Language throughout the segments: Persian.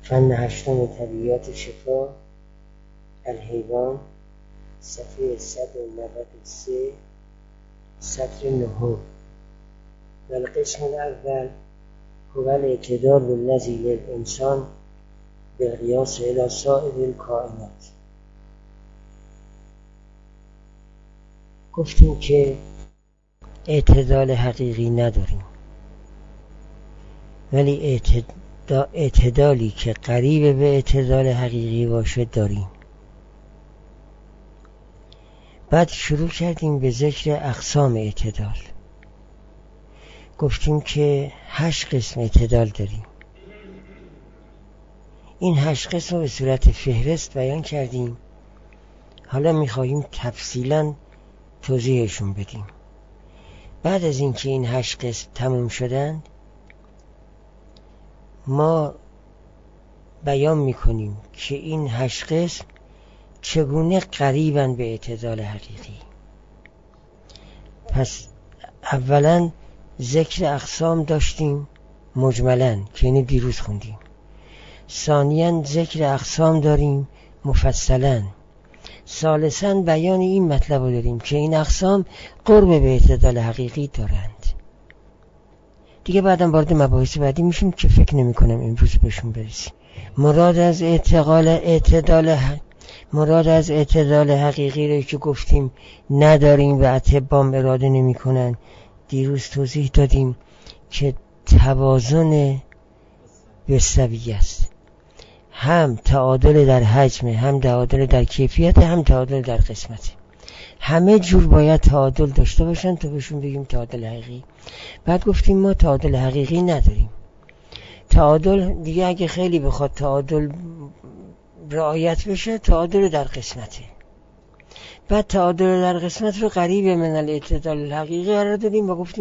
فن هشتم طبیعیات شفا الحیوان، صفحه 193 سطر 9. و القسم الاول هو الاعتدال الذی للانسان بالقیاس الی سائر الکائنات. گفتیم که اعتدال حقیقی نداریم، ولی اعتدالی که قریب به اعتدال حقیقی باشه داریم. بعد شروع کردیم به ذکر اقسام اعتدال. گفتیم که 8 قسم اعتدال داریم. این 8 قسم رو به صورت فهرست بیان کردیم. حالا میخواهیم تفصیلا توضیحشون بدیم. بعد از اینکه این 8 قسم تموم شدند، ما بیان میکنیم که این 8 قسم چگونه قریبن به اعتدال حقیقی. پس اولا ذکر اقسام داشتیم مجملاً که اینو دیروز خوندیم. ثانیاً ذکر اقسام داریم مفصلاً. ثالثاً بیان این مطلب رو داریم که این اقسام قرب به اعتدال حقیقی دارند. دیگه بعدم وارد مباحث بعدی میشیم که فکر نمی کنم امروز بهشون برسیم. مراد از اعتدال حقیقی رو که گفتیم نداریم و اطباء اراده نمی کنن. دیروز توضیح دادیم که توازن بسویه است. هم تعادل در حجم، هم تعادل در کیفیت، هم تعادل در قسمت. همه جور باید تعادل داشته باشن تا بهشون بگیم تعادل حقیقی. بعد گفتیم ما تعادل حقیقی نداریم. تعادل دیگه اگه خیلی بخواد تعادل رعایت بشه، تعادل در قسمته. بعد تعادل در قسمت رو قریب من الاعتدال الحقیقی قرار دادیم و گفتیم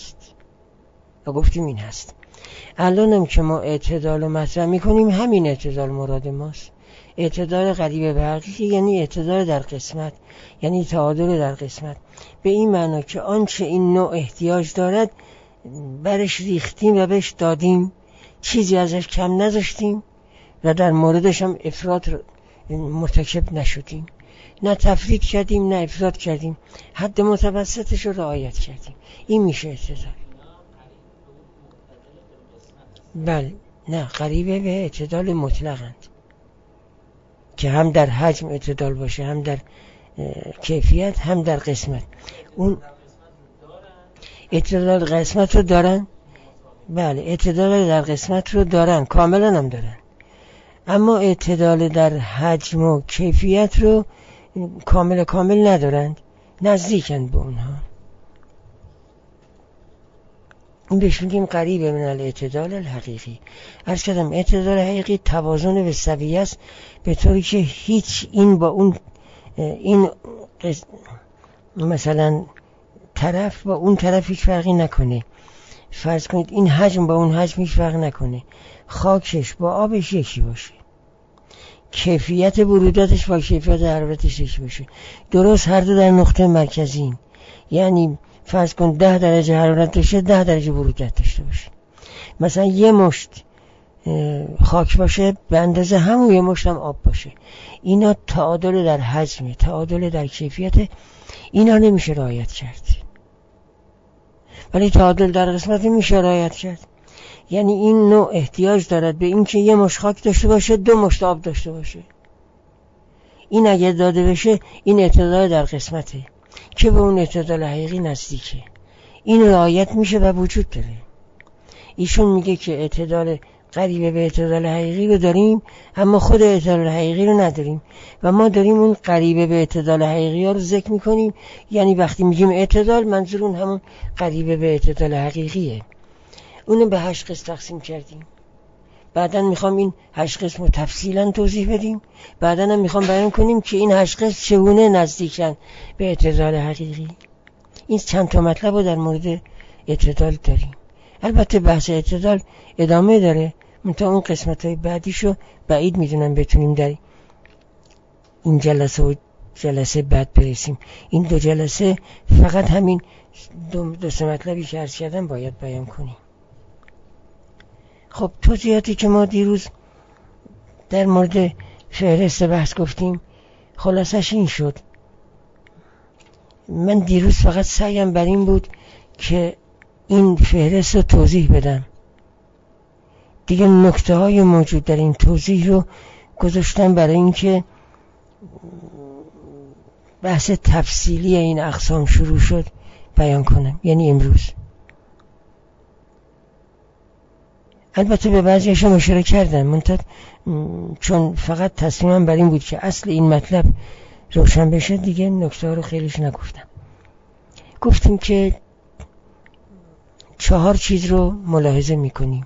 این هست. الان هم که ما اعتدال رو مطرح میکنیم، همین اعتدال مراد ماست. اعتدال قریب به حقیقی یعنی اعتدال در قسمت، یعنی تعادل در قسمت. به این معنا که آنچه این نوع احتیاج دارد برش ریختیم و بهش دادیم، چیزی ازش کم نذاشتیم و در موردش هم افراط مرتکب نشدیم. نه تفریط کردیم نه افراط کردیم، حد متوسطش رو رعایت کردیم. این میشه اعتدال. بله، نه قریبه به اعتدال مطلقند که هم در حجم اعتدال باشه، هم در کیفیت، هم در قسمت. اون اعتدال قسمت رو دارن. بله، اعتدال در قسمت رو دارن، کاملا هم دارن. اما اعتدال در حجم و کیفیت رو کامل ندارند، نزدیکند به اونها. این بهش میگیم قریب من الاعتدال الحقیقی. عرض کردم اعتدال حقیقی توازن به سویه است، به طوری که هیچ این با اون مثلا طرف با اون طرف هیچ فرقی نکنه. فرض کنید این حجم با اون حجم هیچ فرق نکنه. خاکش با آبش یکی باشه. کیفیت برودتش با کیفیت حرارتش یکی باشه. درست هر دو در نقطه مرکزین. یعنی فرض کن 10 درجه حرارت داشته، 10 درجه برودت داشته باشه. مثلا یه مشت خاک باشه به اندازه همون یه مشت هم آب باشه. اینا تعادل در حجم، تعادل در کیفیت، اینا نمیشه رعایت کرد. ولی تعادل در قسمت میشه رعایت کرد. یعنی این نوع احتیاج دارد به این که یه مشت خاک داشته باشه، 2 مشت آب داشته باشه. این اگه داده بشه، این اعتدال در قسمته که به اون اعتدال حقیقی نزدیکه. این رعایت میشه و وجود داره. ایشون میگه که اعتدال قریب به اعتدال حقیقی رو داریم، اما خود اعتدال حقیقی رو نداریم و ما داریم اون قریب به اعتدال حقیقی ها رو ذکر میکنیم. یعنی وقتی میگیم اعتدال، منظور اون همون قریب به اعتدال حقیقیه. اونو به 8 قسم تقسیم کردیم. بعداً میخوام این 8 قسم رو تفصیلاً توضیح بدیم. بعداً هم میخوام بیان کنیم که این 8 قسم چگونه نزدیکن به اعتدال حقیقی. این چند تا مطلب رو در مورد اعتدال داریم. البته بحث اعتدال ادامه داره، منتها اون قسمت‌های بعدیشو بعید میدونم بتونیم در این جلسه و جلسه بعد برسیم. این 2 جلسه فقط همین 2 مطلبی که عرض کردم باید بیان کنیم. خب توضیحاتی که ما دیروز در مورد فهرست بحث گفتیم. خلاصش این شد، من دیروز فقط سعیم بر این بود که این فهرست رو توضیح بدم. دیگه نکته های موجود در این توضیح رو گذاشتم برای اینکه بحث تفصیلی این اقسام شروع شد بیان کنم، یعنی امروز. البته به بعضیش هم اشاره کردم، منتها چون فقط تصمیمم بر این بود که اصل این مطلب روشن بشه دیگه نکته ها رو خیلیش نگفتم. گفتیم که 4 چیز رو ملاحظه میکنیم: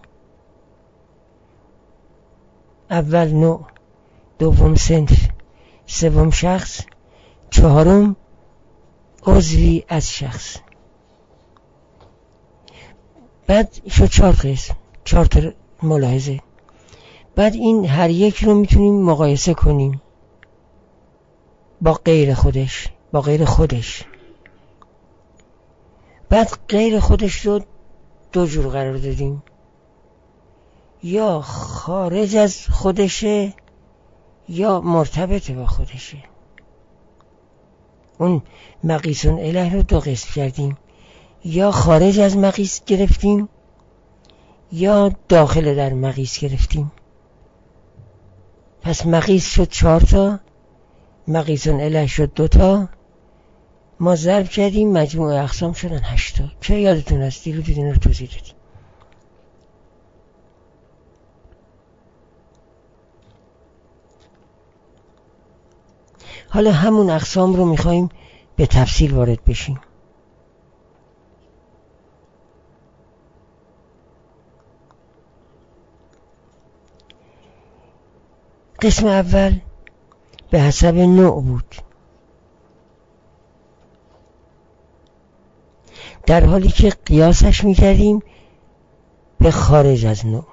اول نوع، دوم صنف، سوم شخص، چهارم عضوی از شخص. بعد شد 4 قسم، 4 تا ملاحظه. بعد این هر یک رو میتونیم مقایسه کنیم با غیر خودش، با غیر خودش. بعد غیر خودش رو 2 جور قرار دادیم: یا خارج از خودشه یا مرتبط با خودشه. اون مقیس اله رو 2 قسم کردیم: یا خارج از مقیس گرفتیم یا داخل در مقیس گرفتیم. پس مقیس شد 4 تا، مقیس اله شد 2 تا، ما ضرب کردیم مجموع اقسام شدن 8 تا. که یادتون هست دیروز این رو توضیح دادیم. حالا همون اقسام رو میخواییم به تفصیل وارد بشیم. قسم اول به حسب نوع بود، در حالی که قیاسش میکردیم به خارج از نوع.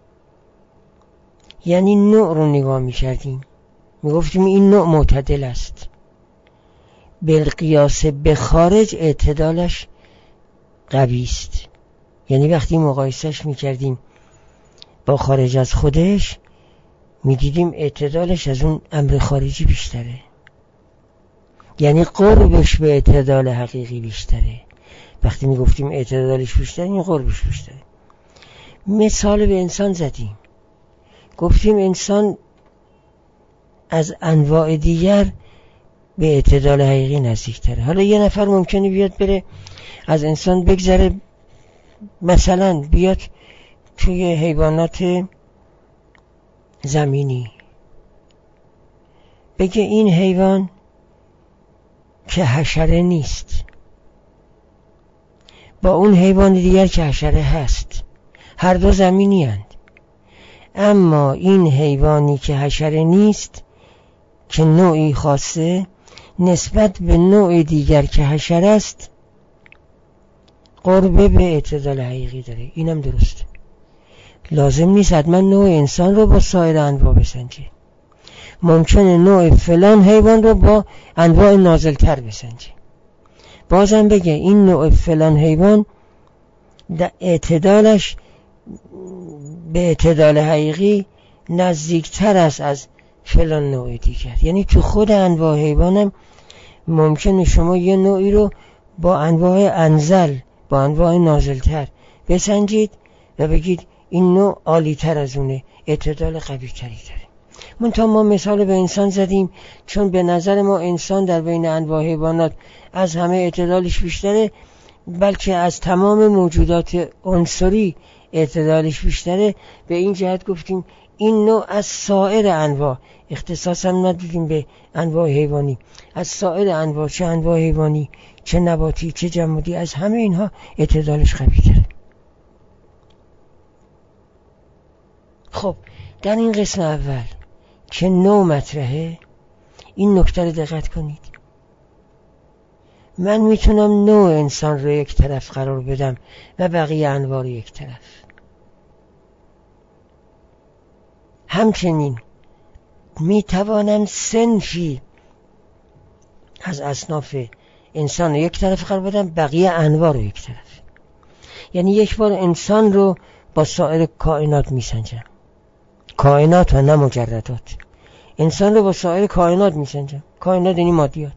یعنی نوع رو نگاه میکردیم، میگفتیم این نوع معتدل است، بالقیاس به خارج اعتدالش قوی است. یعنی وقتی مقایسش میکردیم با خارج از خودش میدیدیم اعتدالش از اون امر خارجی بیشتره، یعنی قربش به اعتدال حقیقی بیشتره. وقتی میگفتیم اعتدالش بیشتره این قربش بیشتره. مثال به انسان زدیم، گفتیم انسان از انواع دیگر به اعتدال حقیقی نزدیک تره. حالا یه نفر ممکنه بیاد بره از انسان بگذره، مثلا بیاد توی حیوانات زمینی بگه این حیوان که حشره نیست با اون حیوان دیگر که حشره هست، هر دو زمینی هستند، اما این حیوانی که حشره نیست که نوعی خاصه نسبت به نوع دیگر که حشره است قربه به اعتدال حقیقی داره. اینم درسته. لازم نیست حتما نوع انسان رو با سایر انواع بسنجه، ممکنه نوع فلان حیوان رو با انواع نازلتر بسنجه، بازم بگه این نوع فلان حیوان اعتدالش به اعتدال حقیقی نزدیکتر است از فلان نوع دیگر. یعنی تو خود انواع حیوانم ممکنه شما یه نوعی رو با انواع انزل، با انواع نازلتر بسنجید و بگید این نوع عالی تر از اونه، اعتدال قوی تری داره. منتها ما مثال به انسان زدیم چون به نظر ما انسان در بین انواع حیوانات از همه اعتدالش بیشتره، بلکه از تمام موجودات عنصری اعتدالش بیشتره. به این جهت گفتیم این نوع از سایر انواع، اختصاص هم ندیدیم به انواع حیوانی، از سایر انواع، چه انواع حیوانی چه نباتی چه جمادی، از همه اینها اعتدالش قوی تره. خب در این قسم اول که نوع مطرحه، این نکته رو دقت کنید. من میتونم نوع انسان رو یک طرف قرار بدم و بقیه انواع رو یک طرف. همچنین میتوانم صنفی از اصناف انسان رو یک طرف قرار بدم، بقیه انواع رو یک طرف. یعنی یک بار انسان رو با سایر کائنات میسنجم، کائنات و نه مجردات. انسان رو با سایر کائنات میسنجم. کائنات یعنی مادیات.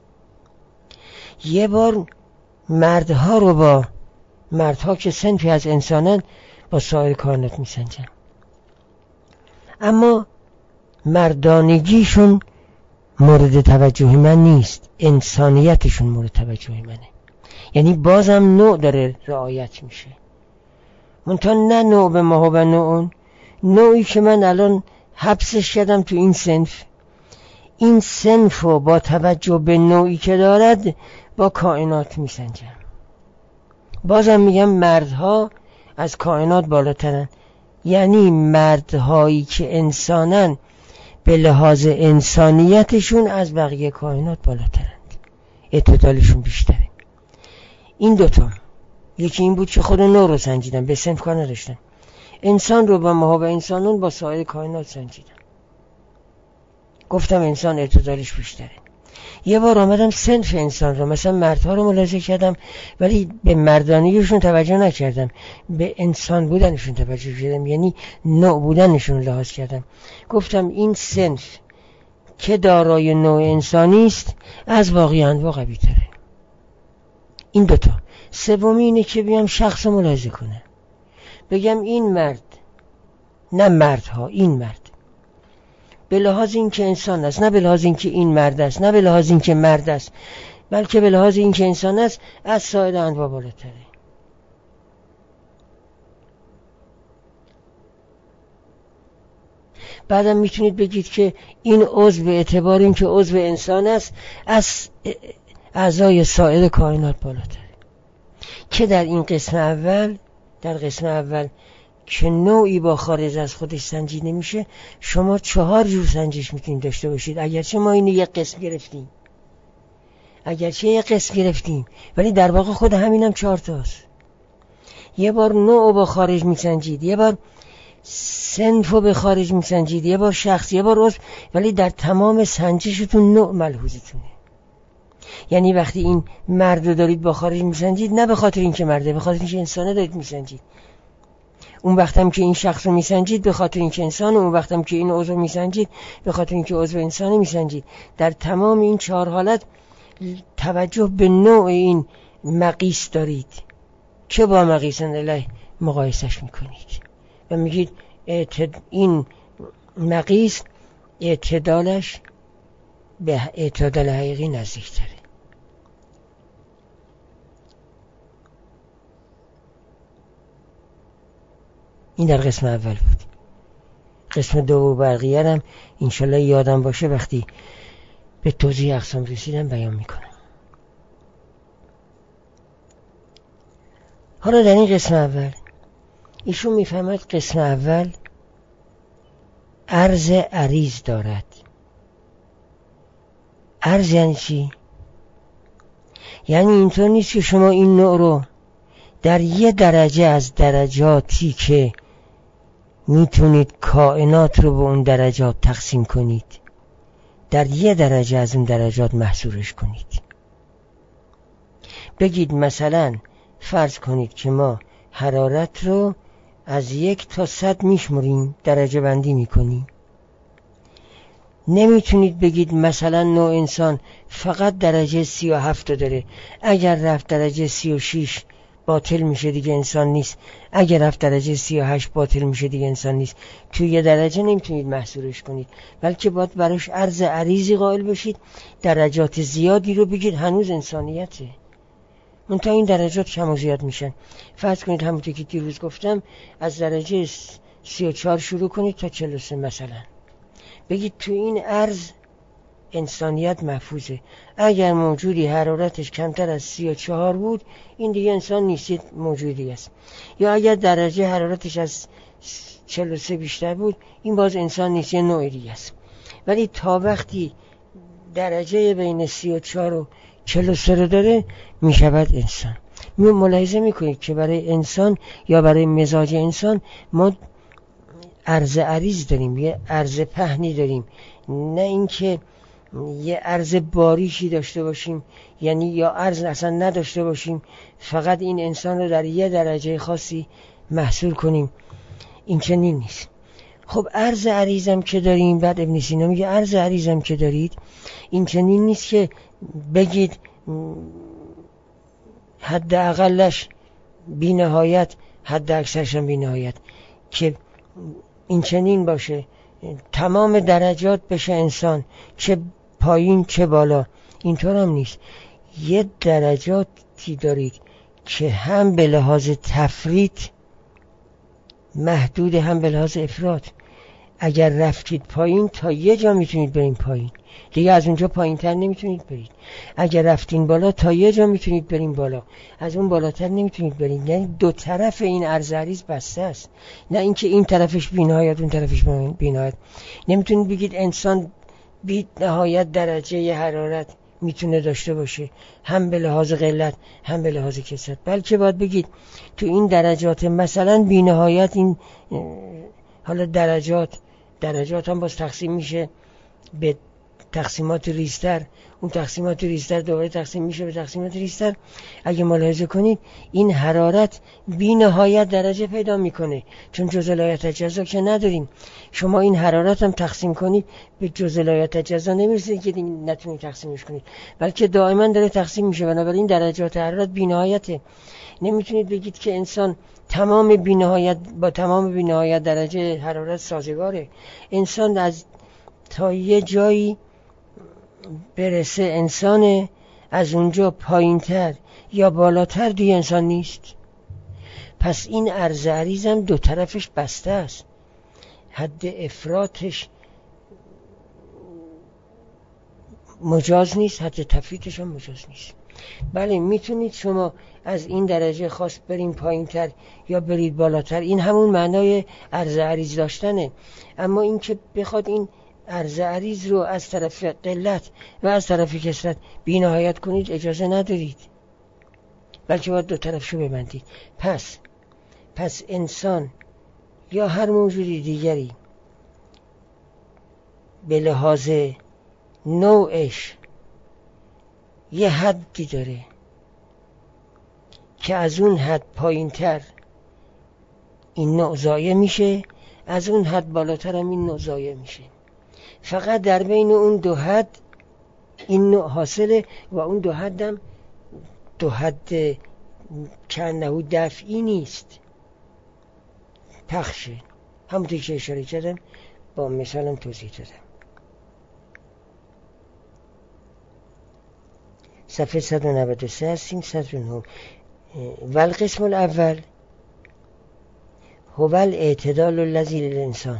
یه بار مردها رو با مردها که صنفی از انسانن با سایر کائنات میسنجم، اما مردانگیشون مورد توجه من نیست، انسانیتشون مورد توجه منه. یعنی بازم نوع داره رعایت میشه، منتها نه نوع به ما و نوعون. نوعی که من الان حبسش کردم تو این صنف، این صنف رو با توجه به نوعی که دارد با کائنات میسنجم. بازم میگم مردها از کائنات بالاترن، یعنی مردهایی که انسانن به لحاظ انسانیتشون از بقیه کائنات بالاترند، اعتدالشون بیشتره. این دوتا، یکی این بود که خود نوع رو سنجیدم، به صنف کار نداشتم. انسان رو با ما و انسانون با سایر کائنات سنجیدم، گفتم انسان اعتدالش بیشتره. یه بار آمدم صنف انسان رو، مثلا مردها رو ملاحظه کردم ولی به مردانگیشون توجه نکردم، به انسان بودنشون توجه کردم، یعنی نوع بودنشون لحاظ کردم. گفتم این صنف که دارای نوع انسانی است از باقی انواع قوی تره. این دوتا. سومی اینه که بیام شخص رو ملاحظه کنم، بگم این مرد، نه مردها، این مرد به لحاظ این که انسان است، نه به لحاظ این که این مرد است، نه به لحاظ این که مرد است، بلکه به لحاظ این که انسان است از سایر انواع بالاتره. بعدم میتونید بگید که این عضو به اعتبار این که عضو انسان است از اعضای سایر کائنات بالاتره. که در این قسم اول، در قسم اول که نوعی با خارج از خودش سنجیده نمیشه، شما 4 جور سنجش میتونید داشته باشید. اگرچه ما اینو یک قسم گرفتیم، ولی در واقع خود همینم 4 تاست. یه بار نوع با خارج میسنجید، یه بار صنف به خارج میسنجید، یه بار شخص، یه بار عضو، ولی در تمام سنجشتون نوع ملحوظتونه. یعنی وقتی این مرد رو دارید با خارج میسنجید، نه به خاطر اینکه مرده، به خاطر اینکه انسانه دارید میسنجید. اون وقتم که این شخص رو میسنجید به خاطر اینکه انسانه، اون وقتم که این عضو میسنجید به خاطر اینکه عضو انسانه میسنجید. در تمام این 4 حالت توجه به نوع این مقیس دارید که با مقیس اله مقایسش میکنید و میگید این مقیس اعتدالش به اعتدال حقیقی نزدیکتره. این در قسم اول بود. قسم 2 و بقیه هم انشالله یادم باشه وقتی به توضیح اقسام رسیدم بیان میکنم. حالا در این قسم اول ایشون میفهمد قسم اول عرض عریض دارد. عرض یعنی چی؟ یعنی اینطور نیست که شما این نوع رو در یه درجه از درجاتی که میتونید کائنات رو به اون درجات تقسیم کنید، در یه درجه از اون درجات محصورش کنید. بگید مثلا فرض کنید که ما حرارت رو از 1 تا 100 میشمریم، درجه بندی میکنیم. نمیتونید بگید مثلا نوع انسان فقط درجه 37 داره، اگر رفت درجه 36 باطل میشه دیگه انسان نیست، اگر رفت درجه 38 باطل میشه دیگه انسان نیست. توی یه درجه نمیتونید محصورش کنید، بلکه باید براش عرض عریضی قائل بشید، درجات زیادی رو بگید هنوز انسانیته. منتها این درجات کم و زیاد میشن. فرض کنید همونطور که دیروز گفتم از درجه 34 شروع کنید تا 43 مثلا، بگید تو این عرض انسانیت محفوظه. اگر موجودی حرارتش کمتر از 34 بود این دیگه انسان نیست، موجودی است. یا اگر درجه حرارتش از 43 بیشتر بود این باز انسان نیست، یه نوع دیگه است. ولی تا وقتی درجه بین 34 و 43 رو داره میشود انسان. ملاحظه میکنید که برای انسان یا برای مزاج انسان ما عرض عریض داریم، یه عرض پهنی داریم، نه اینکه یه عرض باریکی داشته باشیم، یعنی یا عرض اصلا نداشته باشیم، فقط این انسان رو در یه درجه خاصی محصول کنیم. این چنین نیست. خب عرض عریضم که داریم، بعد ابن سینا میگه عرض عریضم که دارید این چنین نیست که بگید حد اقلش بی نهایت حد اکثرش هم بی نهایت، که این چنین باشه تمام درجات بشه انسان، چه پایین چه بالا. اینطور هم نیست. یه درجاتی دارید که هم به لحاظ تفرید محدود، هم به لحاظ افراط. اگر رفتید پایین تا یه جا میتونید برین پایین، دیگه از اونجا پایین تر نمیتونید برید. اگر رفتین بالا تا یه جا میتونید برین بالا، از اون بالاتر نمیتونید برید. یعنی دو طرف این عرض عریض بسته است، نه اینکه این طرفش بی‌نهایت اون طرفش بی‌نهایت. نمیتونید بگید انسان بی نهایت درجه حرارت میتونه داشته باشه، هم به لحاظ قلت هم به لحاظ کثرت، بلکه باید بگید تو این درجات مثلا بی نهایت این حالا درجات هم باز تقسیم میشه به تقسیمات ریزتر، اون تقسیمات ریزتر دوباره تقسیم میشه به تقسیمات ریزتر. اگه ملاحظه کنید این حرارت بی نهایت درجه پیدا میکنه، چون جزء لایحه جزا که نداریم. شما این حرارت هم تقسیم کنید به جزء لایحه جزا نمیرسید که نتونید تقسیمش کنید، بلکه دائما داره تقسیم میشه. بنابراین درجات حرارت بی نهایته. نمیتونید بگید که انسان تمام بی نهایت با تمام بی نهایت درجه حرارت سازگاره. انسان از تا یه جایی برسه انسان، از اونجا پایینتر یا بالاتر دیگه انسان نیست. پس این عرض عریض هم دو طرفش بسته است، حد افراطش مجاز نیست، حد تفریطش هم مجاز نیست. بله میتونید شما از این درجه خاص برید پایینتر یا برید بالاتر، این همون معنای عرض عریض داشتنه. اما این که بخواد این عرض عریض رو از طرف قلت و از طرف کثرت بی نهایت کنید اجازه ندارید، بلکه باید دو طرفشو ببندید. پس انسان یا هر موجودی دیگری به لحاظ نوعش یه حدی داره که از اون حد پایینتر این نوع ضایع میشه، از اون حد بالاتر هم این نوع ضایع میشه. فقط در بین اون دو حد این نوع حاصله و اون دو حد هم دو حد کنهو دفعی نیست، پخشه. همونطور که اشاره کردم با مثالم توضیح دادم. صفحه 193 هستیم. 109 والقسم الاول هو الاعتدال الذی للانسان.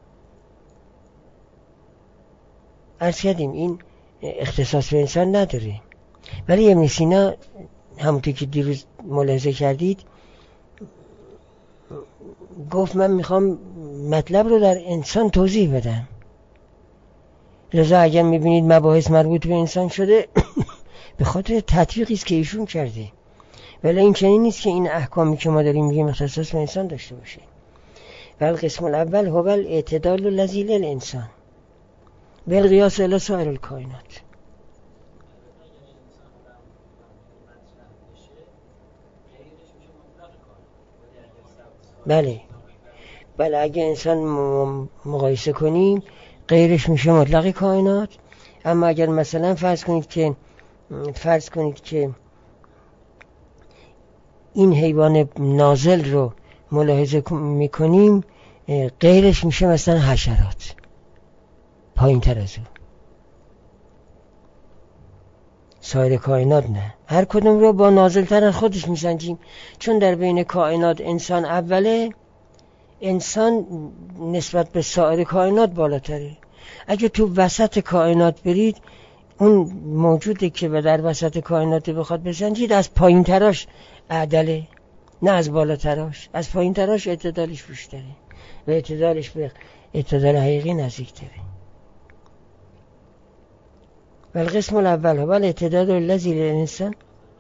عرض کردیم این اختصاص به انسان نداره، ولی ابن سینا همونطور که دیروز ملاحظه کردید گفت من میخوام مطلب رو در انسان توضیح بدم. لذا اگر میبینید مباحث مربوط به انسان شده به خاطر تطبیقی است که ایشون کرده، ولی این چنین نیست که این احکامی که ما داریم میگیم اختصاص به انسان داشته باشه. والقسم الاول هو الاعتدال الذی للانسان بالقیاس الی سایر الکائنات. بله اگه انسان مقایسه کنیم غیرش میشه مطلق کائنات. اما اگر مثلا فرض کنید که این حیوان نازل رو ملاحظه میکنیم، غیرش میشه مثلا حشرات، پایین تر از اون. سایر کائنات نه، هر کدوم رو با نازل تر از خودش میسنجیم، چون در بین کائنات انسان اوله. انسان نسبت به سایر کائنات بالاتره. اگه تو وسط کائنات برید، اون موجوده که در وسط کائنات بخواد بسنجید، از پایین تراش اعدله، نه از بالا تراش. از پایین تراش اعتدالش بیشتره و اعتدالش به اعتدال حقیقی نزدیکتره. والقسم الاول هو الاعتدال الذی للانسان.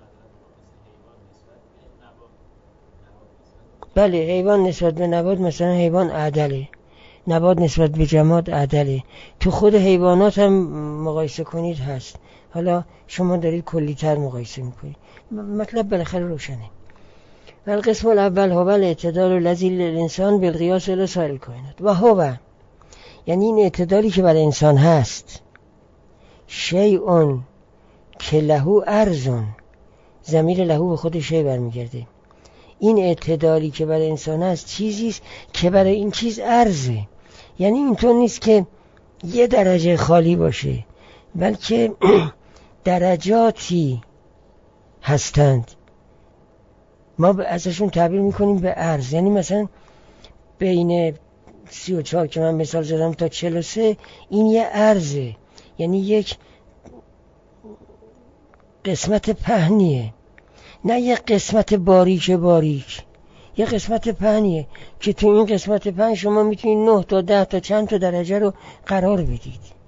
بله حیوان نسبت به نبات مثلا حیوان اعدله، نبات نسبت به جماد اعدله. تو خود حیوانات هم مقایسه کنید هست. حالا شما دارید کلی‌تر مقایسه میکنید، مطلب بالاخره روشنه. و القسم الاول هو الاعتدال الذی للانسان بالقیاس الی سایر الکائنات و هو، یعنی این اعتدالی که برای انسان هست، شیء که له ارزون، ضمیر له به خود شیء برمیگرده، این اعتدالی که برای انسان هست چیزی است که برای این چیز ارزه، یعنی اینطور نیست که یه درجه خالی باشه، بلکه درجاتی هستند، ما ازشون تعبیر میکنیم به ارز. یعنی مثلا بین 34 که من مثال زدم تا 43 این یه ارزه، یعنی یک قسمت پهنیه، نه یه قسمت باریک، یه قسمت پهنیه که تو این قسمت پهن شما میتونید 9 تا 10 تا چند تا درجه رو قرار بدید.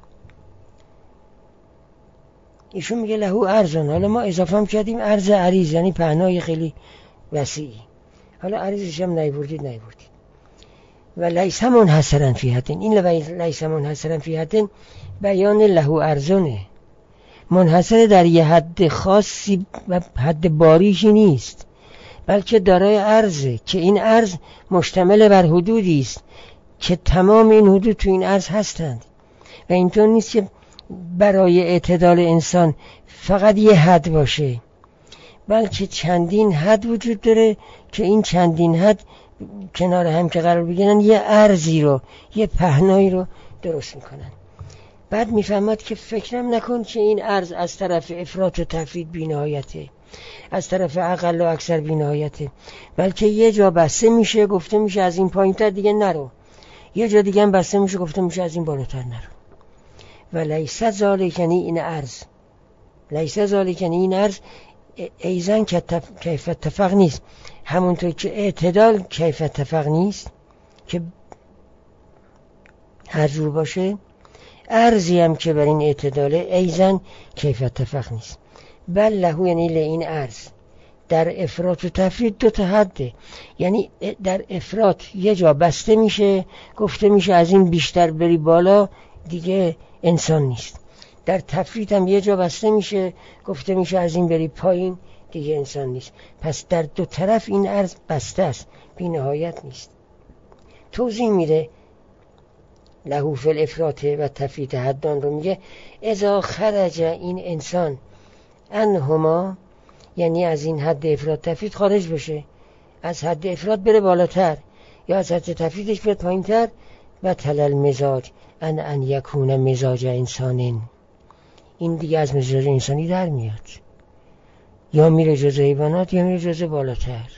ایشون میگه له ارزن، حالا ما اضافه هم کردیم ارز عریض، یعنی پهنای خیلی وسیعی، حالا عریضش هم نیوردید. و لیس منحصرا فی حدن، این لیس منحصرا فی حدن بیان له ارزنه، منحصر در یه حد خاصی و حد باریکی نیست، بلکه دارای ارزه که این ارز مشتمل بر حدودی است که تمام این حدود تو این ارز هستند و اینطور نیست که برای اعتدال انسان فقط یه حد باشه، بلکه چندین حد وجود داره که این چندین حد کنار هم که قرار بگیرن یه ارزی رو، یه پهنایی رو درست میکنن. بعد میفهمد که فکرم نکن که این ارز از طرف افراط و تفرید بی‌نهایته، از طرف اقل و اکثر بی‌نهایته، بلکه یه جا بسته میشه گفته میشه از این پایین‌تر دیگه نرو، یه جا دیگه هم بسته میشه گفته میشه از این بالاتر نرو. و لیس ذالک، یعنی این ارز، لیس ذالک یعنی این ارز ایزن کیف اتفاق نیست، همونطور که اعتدال کیف اتفاق نیست که هر جور باشه، ارزی هم که بر این اعتداله ایزن کیف اتفاق نیست. بل له یعنی این ارز در افراط و تفرید 2 تا حده، یعنی در افراط یه جا بسته میشه گفته میشه از این بیشتر بری بالا دیگه انسان نیست، در تفرید هم یه جا بسته میشه گفته میشه از این بری پایین دیگه انسان نیست. پس در 2 طرف این ارز بسته است، بی نهایت نیست. توضیح میده له فی الافراط و تفرید حدان رو، میگه اذا خرج این انسان انهما، یعنی از این حد افراط تفرید خارج بشه، از حد افراط بره بالاتر یا از حد تفریدش بره پایینتر، و تلل مزاج ان یکون مزاج انسانین، این دیگه از مزاج انسانی در میاد، یا میره جزء حیوانات یا میره جزء بالاتر.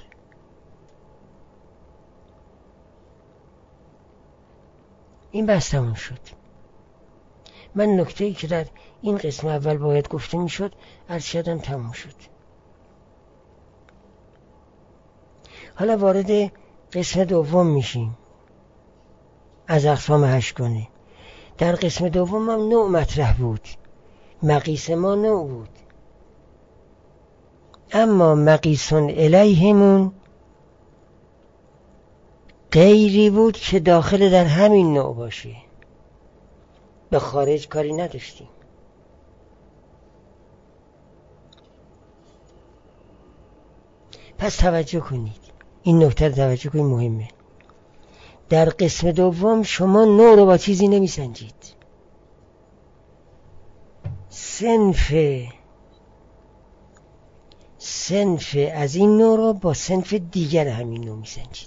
این بس تموم شد. من نکته‌ای که در این قسم اول باید گفته میشد عرض کردم تموم شد. حالا وارد قسم دوم میشیم از اقسام 8 گانه. در قسم دوم هم نوع مطرح بود، مقیس ما نوع بود، اما مقیسون الیهمون غیری بود که داخل در همین نوع باشه، به خارج کاری نداشتیم. پس توجه کنید، این نکته رو توجه کنید، مهمه. در قسم دوم شما نوع رو با چیزی نمی سنجید، صنف از این نوع رو با صنف دیگر همین نوع می سنجید.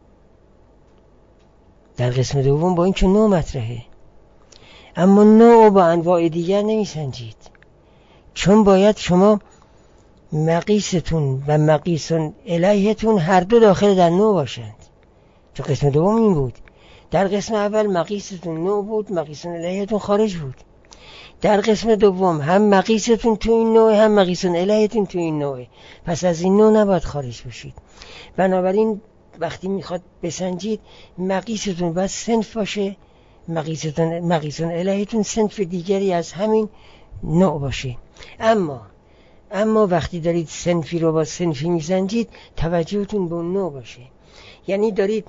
در قسم دوم با این که نوع مطرحه، اما نوع با انواع دیگر نمی سنجید، چون باید شما مقیستون و مقیسون الیهتون هر دو داخل در نوع باشند. تو قسم دوم این بود. در قسم اول مقیستون نوع بود، مقیسون الیهتون خارج بود. در قسم دوم هم مقیستون تو این نوع، هم مقیسون الیهتون تو این نوع، پس از این نوع نباید خارج بشید. بنابراین وقتی میخواد بسنجید مقیستون باید صنف باشه، مقیسون الیهتون صنف دیگری از همین نوع باشه. اما وقتی دارید صنفی رو با صنفی میسنجید توجهتون به اون نوع باشه، یعنی دارید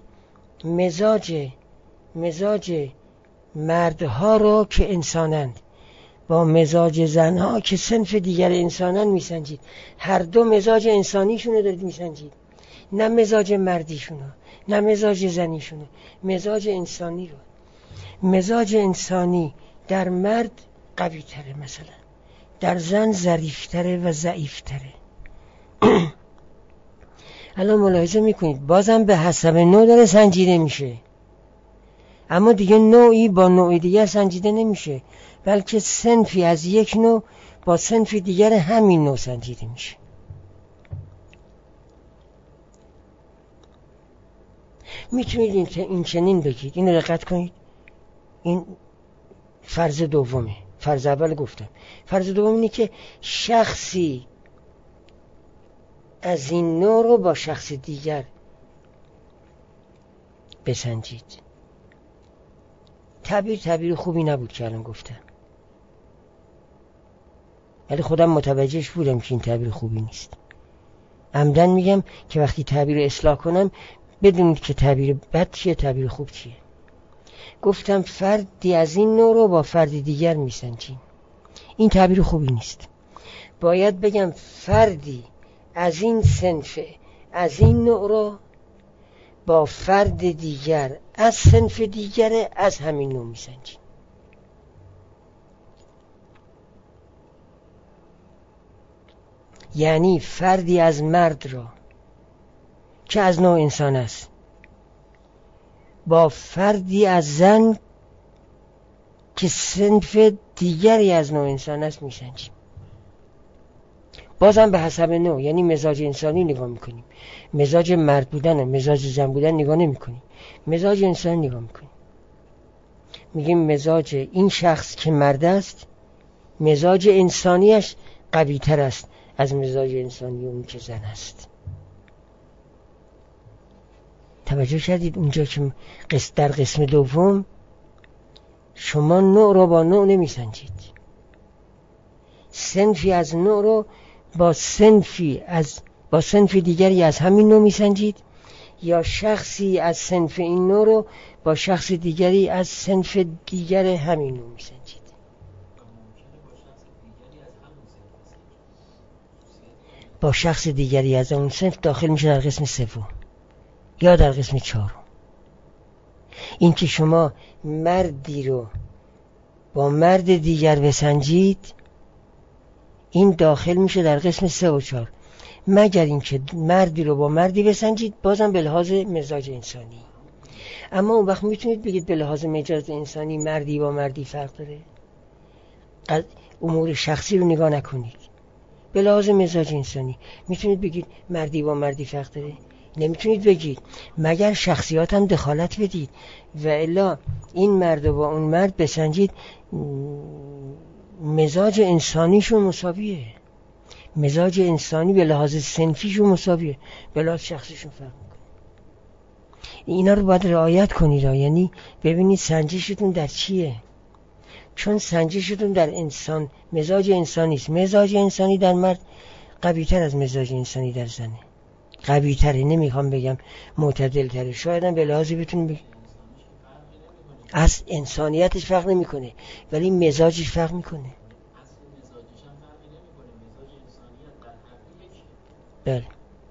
مزاج مردها رو که انسانند با مزاج زنها که صنف دیگر انسانان میسنجید، هر دو مزاج انسانیشون رو دارید میسنجید. نه مزاج مردیشونو نه مزاج زنیشونو، مزاج انسانی رو. مزاج انسانی در مرد قوی تره، مثلا در زن ظریفتره و ضعیفتره. الان ملاحظه میکنید بازم به حسب نوع داره سنجیده میشه، اما دیگه نوعی با نوع دیگر سنجیده نمیشه، بلکه صنفی از یک نوع با صنفی دیگر همین نوع سنجیده میشه. میتونید این چنین بگید، اینو دقت کنید، این فرض دومه. فرض اول گفتم، فرض دوم اینه که شخصی از این نوع رو با شخص دیگر بسنجید. تعبیر خوبی نبود که الان گفتم، ولی خودم متوجهش بودم که این تعبیر خوبی نیست. عمدن میگم که وقتی تعبیر اصلاح کنم بدونید که تعبیر بد چیه، تعبیر خوب چیه. گفتم فردی از این نوع رو با فرد دیگر میسنجیم، این تعبیر خوبی نیست. باید بگم فردی از این صنف از این نوع رو با فرد دیگر از صنف دیگر از همین نوع میسنجیم. یعنی فردی از مرد را که از نوع انسان است با فردی از زن که صنف دیگری از نوع انسان است میسنجیم. بازم به حسب نوع، یعنی مزاج انسانی نگاه میکنیم، مزاج مرد بودن و مزاج زن بودن نگاه نمیکنیم، مزاج انسانی نگاه میکنیم. میگیم مزاج این شخص که مرد است مزاج انسانیش قوی تر است از مزاج انسانی اون که زن است. توجه کردید اونجا که در قسم دوم شما نوع رو با نوع نمیسنجید، صنفی از نوع رو با صنفی دیگری از همین نوع میسنجید، یا شخصی از صنف این نوع رو با شخص دیگری از صنف دیگر همین نوع میسنجید. با شخص دیگری از اون صنف داخل میشه در قسم سوم یا در قسم چهارم. این که شما مردی رو با مرد دیگر بسنجید این داخل میشه در قسم 3 و 4، مگر اینکه مردی رو با مردی بسنجید بازم به لحاظ مزاج انسانی. اما اون وقت میتونید بگید به لحاظ مزاج انسانی مردی با مردی فرق داره، امور شخصی رو نگاه نکنید، به لحاظ مزاج انسانی میتونید بگید مردی با مردی فرق داره. نمیتونید بگید مگر شخصیات هم دخالت بدید و الا این مرد با اون مرد بسنجید مزاج انسانیشون مساویه، مزاج انسانی به لحاظ صنفیشون مساویه، به لحاظ شخصیشون فرق میکنه. اینا رو باید رعایت کنید، یعنی ببینید سنجشتون در چیه، چون سنجشتون در انسان مزاج انسانی است. مزاج انسانی در مرد قوی تر از مزاج انسانی در زنه، قوی تره، نمیخوام بگم معتدل تره، شاید هم به لحاظی بتونیم بگیم از انسانیتش فرق نمیکنه ولی مزاجش فرق میکنه. بله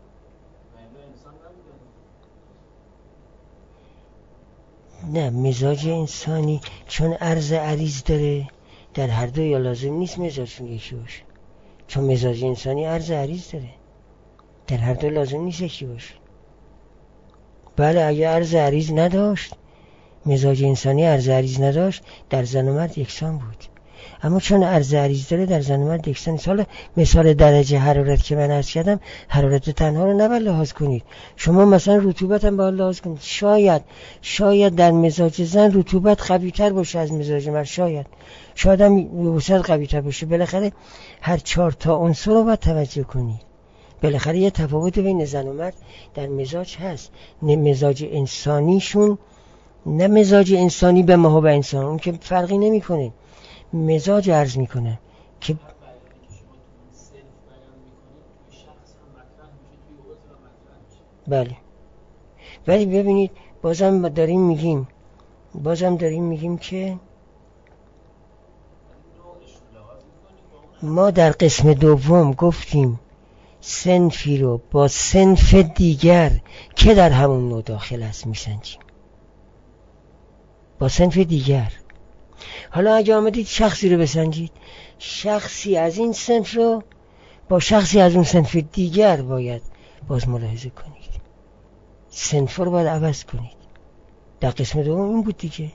نه، مزاج انسانی چون عرض عریض داره در هر دو یا لازم نیست مزاجشون یکی باشه، چون مزاج انسانی عرض عریض داره در هر دو لازم نیست یکی باشه. بله اگه عرض عریض نداشت، مزاج انسانی عرض عریض نداشت، در زن و مرد یکسان بود، اما چون عرض عریض داره در زن و مرد یکسان نیست. حالا مثال درجه حرارت که من عرض کردم، حرارت تنها رو نباید لحاظ کنید، شما مثلا رطوبت هم باید لحاظ کنید. شاید در مزاج زن رطوبت قوی تر باشه از مزاج مرد، شاید هم وسط قوی تر باشه. بالاخره هر 4 تا عنصر رو باید توجه کنید، بالاخره یه تفاوت بین زن و مرد در مزاج هست. نه مزاج انسانیشون، نه مزاج انسانی به ما و به انسان، اون که فرقی نمی کنه، مزاج عرض می کنه که بله. ولی ببینید بازم داریم میگیم که ما در قسم دوم گفتیم صنفی رو با صنف دیگر که در همون نوع داخل است میسنجیم، با صنف دیگر. حالا اگه آمدید شخصی رو بسنجید، شخصی از این صنف رو با شخصی از اون صنف دیگر باید باز ملاحظه کنید، صنف رو باید عوض کنید. در قسم دوم این بود دیگه.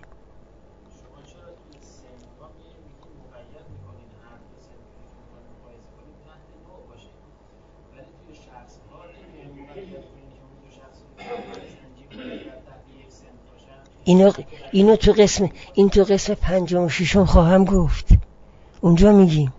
اینو تو قسم پنجم و ششم خواهم گفت، اونجا میگیم.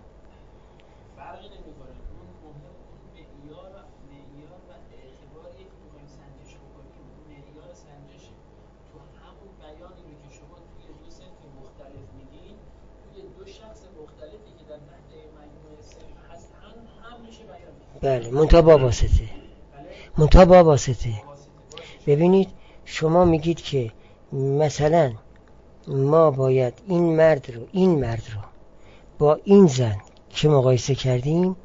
بله، منتها با واسطه. ببینید شما میگید که مثلا ما باید این مرد رو با این زن که مقایسه کردیم،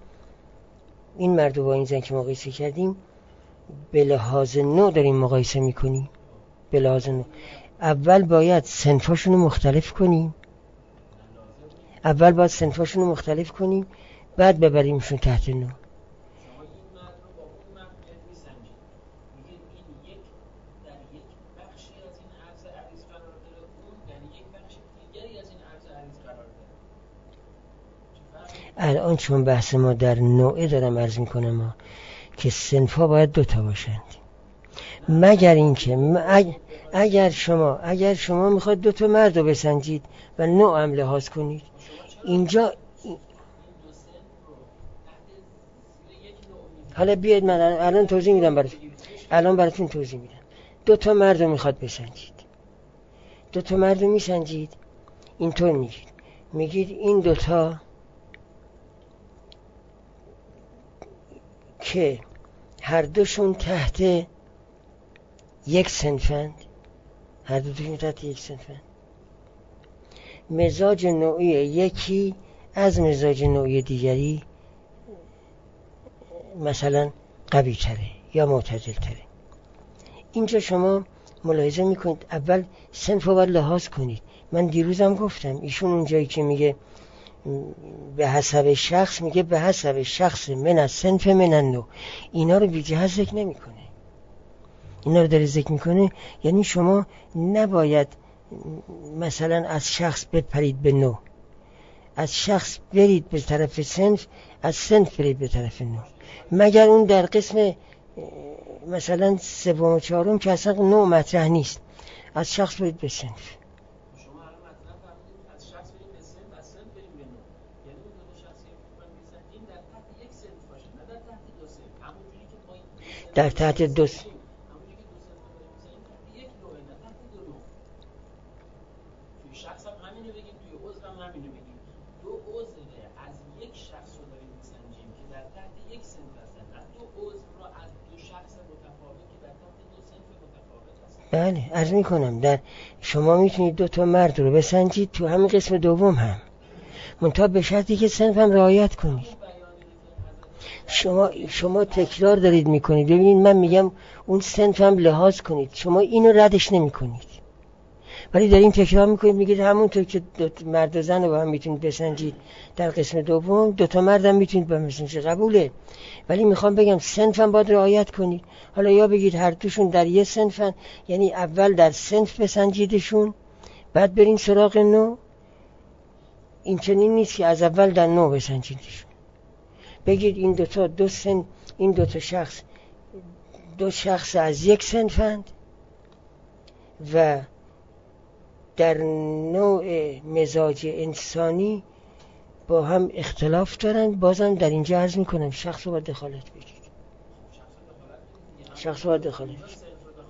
به لحاظ نوع داریم مقایسه میکنیم. به لحاظ نوع اول باید صنفاشون رو مختلف کنیم، بعد ببریمشون تحت نوع. الان چون بحث ما در نوعه دارم عرض میکنم ما که صنفا باید 2 تا باشند، مگر اینکه اگر شما میخواید 2 تا مرد رو بسنجید و نوع هم لحاظ کنید، اینجا حالا بیاید من الان توضیح میدم براتون توضیح میدم. 2 تا مرد رو میخواد بسنجید، 2 تا مرد رو میسنجید، اینطور میگید این 2 تا که هر دوشون تحت یک صنفند، مزاج نوعی یکی از مزاج نوعی دیگری مثلا قوی تره یا معتدل تره. اینجا شما ملاحظه میکنید اول صنف رو باید لحاظ کنید. من دیروزم گفتم ایشون اونجایی که میگه به حسب شخص، میگه به حسب شخص من از صنف من النوع. اینا رو بی جهت ذکر نمیکنه، اینا رو داره ذکر میکنه. یعنی شما نباید مثلا از شخص بپرید به نوع، از شخص برید به طرف صنف، از صنف برید به طرف نوع، مگر اون در قسم مثلا 3 و 4 که اصلا نوع مطرح نیست. از شخص برید به صنف. در تحت 2 شخص هم همینو بگیم، توی عضو هم همینو بگیم. 2 عضو از یک شخص رو داریم میسنجیم که در تحت یک صنف هستن، از 2 عضو رو از 2 شخص متفاوت که در تحت 2 صنف متفاوت هستن. بله، عرض میکنم در شما میتونید 2 تا مرد رو بسنجید تو همین قسم دوم هم، منتها به شرطی که صنف هم رعایت کنید. شما تکرار دارید میکنید. ببینید من میگم اون صنف هم لحاظ کنید، شما اینو ردش نمیکنید، ولی دارین تکرار میکنید. میگید همونطور که 2 مرد و زن رو هم میتونید بسنجید در قسم دوم، 2 تا مرد هم میتونید بسنجید، قبوله، ولی میخوام بگم صنف هم باید رعایت کنید. حالا یا بگید هر دوشون در یه صنفن، یعنی اول در صنف بسنجیدشون بعد برین سراغ نوع. این چنین نیست که از اول در نوع بسنجیدشون. بگید این 2 تا این 2 تا شخص 2 شخص از یک صنفند و در نوع مزاج انسانی با هم اختلاف دارن. بازم در اینجا عرض میکنم شخص رو باید دخالت بگید، شخص رو باید دخالت بگید.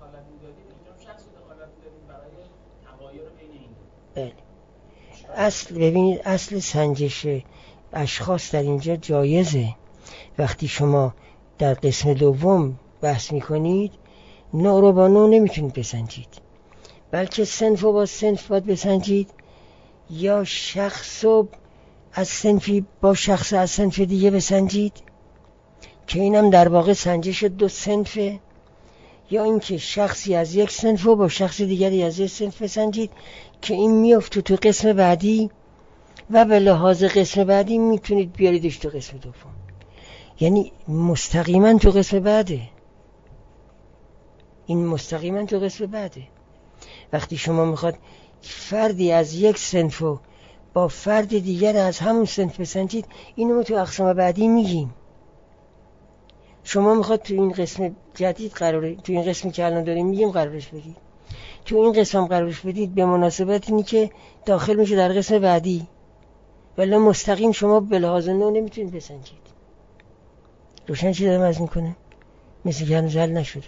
بله، ببینید اصل سنجش اشخاص در اینجا جایزه. وقتی شما در قسم دوم بحث میکنید، نوع رو با نوع نمیتونید بسنجید، بلکه صنف رو با صنف باید بسنجید، یا شخص رو از صنفی با شخص از صنف دیگه بسنجید که اینم در واقع سنجش دو صنفه، یا اینکه شخصی از یک صنف رو با شخص دیگری از یک صنف بسنجید که این میفته تو قسم بعدی و به لحاظ قسم بعدی میتونید بیاریدش تو قسم دوم. یعنی مستقیما تو قسم بعده، این مستقیما تو قسم بعده. وقتی شما میخواد فردی از یک صنف رو با فرد دیگر از همون صنف بسنجید، اینو ما تو اقسام بعدی میگیم. شما میخواد تو این قسم جدید قراره، تو این قسمی که الان داریم میگیم قرارش بدید، تو این قسم قرارش بدید به مناسبت اینی که داخل میشه در قسم بعدی، ولی مستقیم شما به لحاظ نوع نمیتونید بسنجید. روشن چی دارم عرض میکنه؟ مثل که هنوز حل نشده.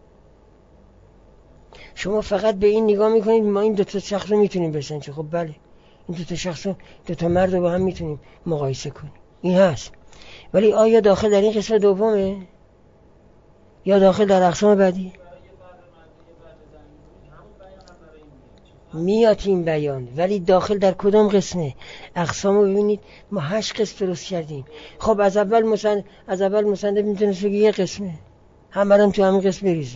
شما فقط به این نگاه میکنید ما این دوتا شخص رو میتونیم بسنجیم. خب بله، این دوتا شخص رو، دوتا مرد رو با هم میتونیم مقایسه کنیم، این هست. ولی آیا داخل در این قسم دومه یا داخل در اقسام بعدی؟ میاد این بیان، ولی داخل در کدام قسمه؟ اقسامو ببینید، ما 8 قسم درست کردیم. خب از اول مصنف میتونست بگه یه قسمه، همه تو همین قسم بریزه.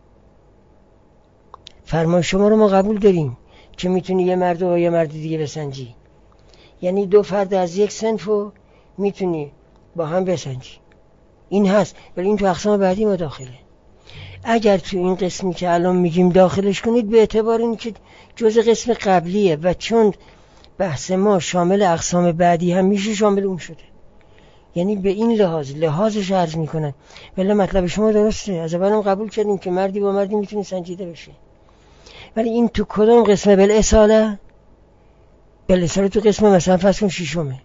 فرمان شما رو ما قبول داریم که میتونی یه مرد و یه مرد دیگه بسنجی، یعنی دو فرد از یک صنف رو میتونی با هم بسنجی، این هست. ولی این تو اقسام بعدی ما داخله. اگر تو این قسمی که الان میگیم داخلش کنید، به اعتبار این که جز قسم قبلیه و چون بحث ما شامل اقسام بعدی هم میشه، شامل اون شده. یعنی به این لحاظش عرض میکنن. ولی مطلب شما درسته، از اولم قبول کردیم که مردی با مردی میتونه سنجیده بشه. ولی این تو کدام قسمه؟ بالاصاله تو قسم مثلا فرض کن ششمه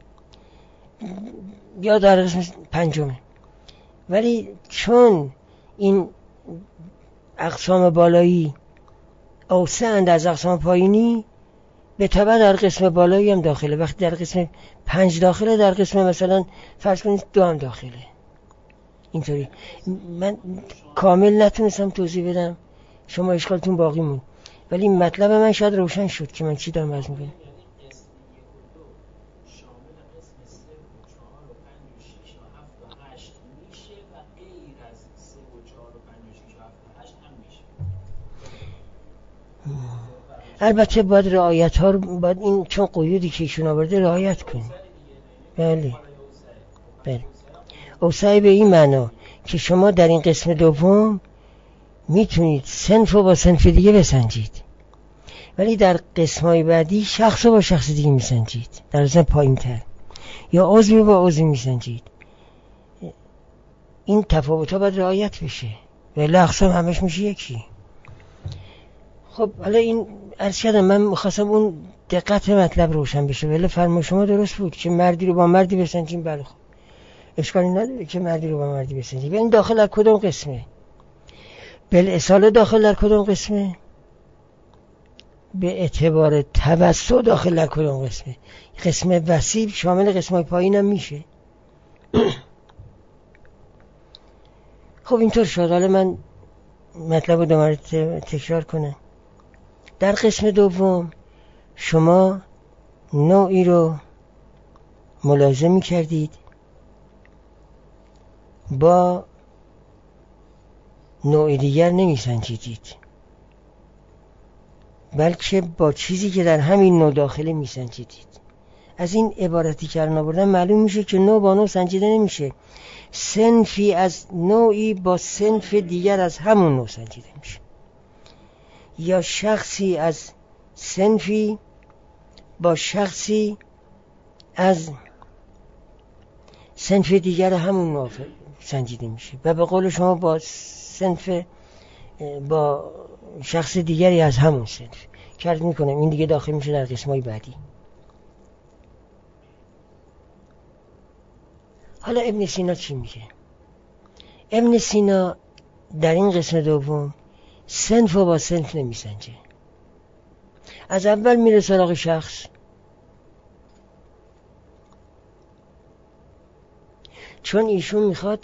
یا در قسم پنجمه. ولی چون این اقسام بالایی اوسعند از اقسام پایینی، به تبع در قسم بالایی هم داخله. وقتی در قسم 5 داخله، در قسم مثلا فرض کنید 2 هم داخله. اینطوری من کامل نتونستم توضیح بدم، شما اشکالتون باقی موند، ولی مطلب من شاید روشن شد که من چی دارم عرض می‌کنم. البته باید رعایت ها رو، باید این چون قیودی که ایشون آورده رعایت کنیم. بله اوسعی به این معنا که شما در این قسم دوم میتونید صنف رو با صنف دیگه بسنجید، ولی در قسم‌های بعدی شخص رو با شخص دیگه میسنجید در قسم پایین تر، یا عضو با عضو میسنجید. این تفاوت ها باید رعایت بشه، ولی اقسام همش میشه یکی. خب حالا این عرض کردم، من می‌خواستم اون دقت مطلب روشن بشه، ولی فرمان شما درست بود که مردی رو با مردی بسنجیم. بله خب اشکالی نداره که مردی رو با مردی بسنجیم. این داخل در کدوم قسمه؟ بالاصاله داخل در کدوم قسمه؟ به اعتبار توسط داخل در کدوم قسمه؟ قسم وسیع شامل قسم‌های پایین هم میشه. خب اینطور شد. حالا من مطلب رو دوباره تکرار کنم. در قسم دوم شما نوعی رو ملاحظه می کردید با نوع دیگر نمی سنجیدید، بلکه با چیزی که در همین نوع داخله می سنجیدید. از این عبارتی که الان آوردم معلوم میشه که نوع با نوع سنجیده نمیشه، صنفی از نوعی با صنف دیگر از همون نوع سنجیده میشه، یا شخصی از صنفی با شخصی از صنف دیگر همون نوع سنجیده میشه، و به قول شما با شخص دیگری از همون صنف کرد میکنم. این دیگه داخل میشه در قسمای بعدی. حالا ابن سینا چی میگه؟ ابن سینا در این قسم دوم صنف و با صنف نمیسنجه، از اول میره سراغ شخص، چون ایشون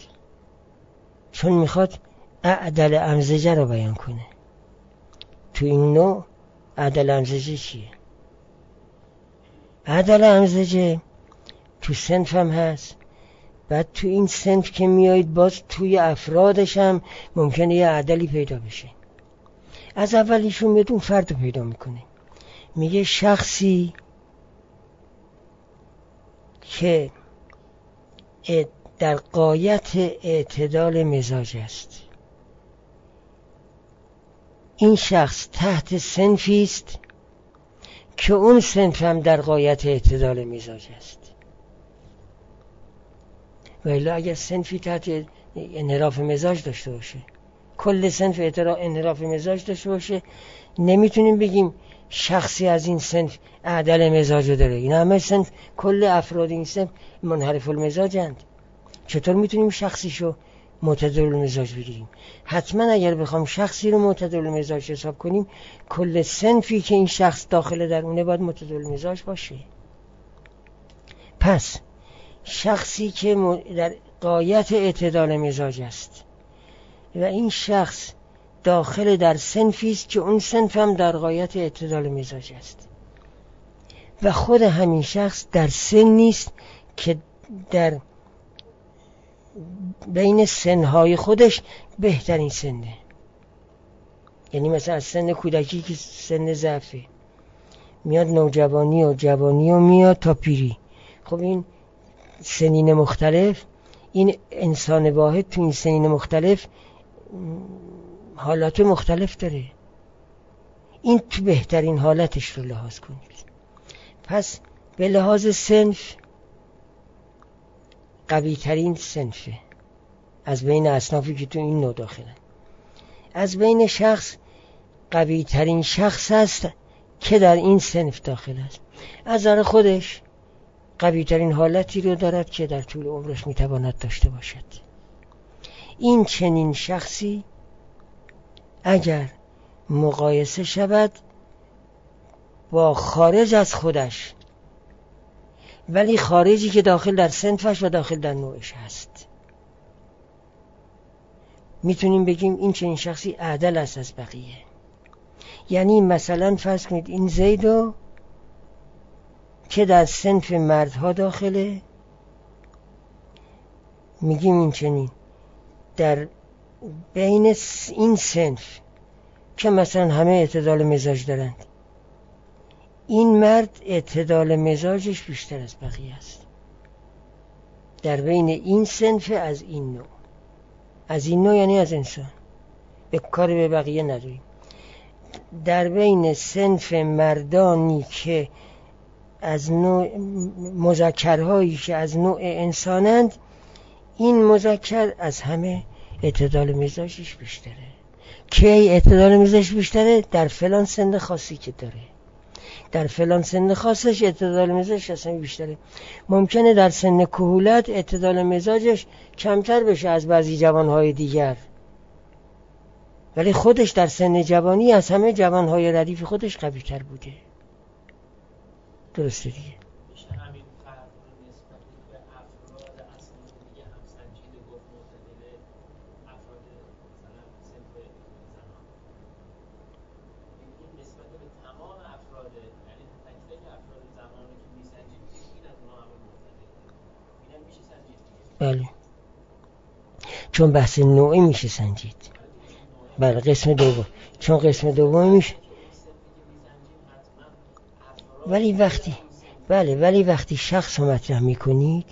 میخواد اعدل امزجه رو بیان کنه. تو این نوع اعدل امزجه چیه؟ اعدل امزجه تو صنف هم هست، بعد تو این صنف که میایید باز توی افرادش هم ممکنه یه عدلی پیدا بشه. از اول ایشون میاد اون فرد رو پیدا میکنه، میگه شخصی که در غایت اعتدال مزاج است، این شخص تحت صنفی است که اون صنف هم در غایت اعتدال مزاج است. ولی اگر صنفی تحت انحراف مزاج داشته باشه، کل صنف انحراف مزاج داشته باشه، نمیتونیم بگیم شخصی از این صنف اعدل مزاج داره. این همه صنف، کل افراد این صنف منحرف المزاجند. چطور میتونیم شخصیشو معتدل المزاج بگیریم؟ حتما اگر بخوام شخصی رو معتدل المزاج حساب کنیم، کل صنفی که این شخص داخل در اونه باید معتدل المزاج باشه. پس شخصی که در غایت اعتدال مزاج است و این شخص داخل در صنفی است که اون صنف هم در غایت اعتدال مزاج است و خود همین شخص در سنی است که در بین سنهای خودش بهترین سنه. یعنی مثلا از سن کودکی که سن ضعفه میاد نوجوانی و جوانی و میاد تا پیری. خب این سنین مختلف، این انسان واحد تو این سنین مختلف حالات مختلف داره. این تو بهترین حالتش رو لحاظ کنید. پس به لحاظ صنف قوی ترین صنفه از بین اصنافی که تو این نوع داخلن. از بین شخص قوی ترین شخص است که در این صنف داخل است. از نظر خودش قوی ترین حالتی رو دارد که در طول عمرش میتواند داشته باشد. این چنین شخصی اگر مقایسه شود با خارج از خودش، ولی خارجی که داخل در صنفش و داخل در نوعش هست، میتونیم بگیم این چنین شخصی اعدل است از بقیه. یعنی مثلا فرض کنید این زیدو که در صنف مردها داخله، میگیم این چنین در بین این صنف که مثلا همه اعتدال مزاج دارند، این مرد اعتدال مزاجش بیشتر از بقیه است. در بین این صنف از این نوع، از این نوع یعنی از انسان، به کار به بقیه نداریم. در بین صنف مردانی که از نوع مذکرهایی که از نوع انسانند، این مذکر از همه اعتدال مزاجش بیشتره. که اعتدال مزاجش بیشتره در فلان سن خاصی که داره، در فلان سن خاصش اعتدال مزاجش اصلا بیشتره. ممکنه در سن کهولت اعتدال مزاجش کمتر بشه از بعضی جوانهای دیگر، ولی خودش در سن جوانی از همه جوانهای ردیف خودش قوی تر بوده. درسته دیگه. بله، چون بحث نوعی میشه سنجید. بله، قسم دوم، چون قسم دوم میشه. ولی وقتی شخص رو مطرح میکنید،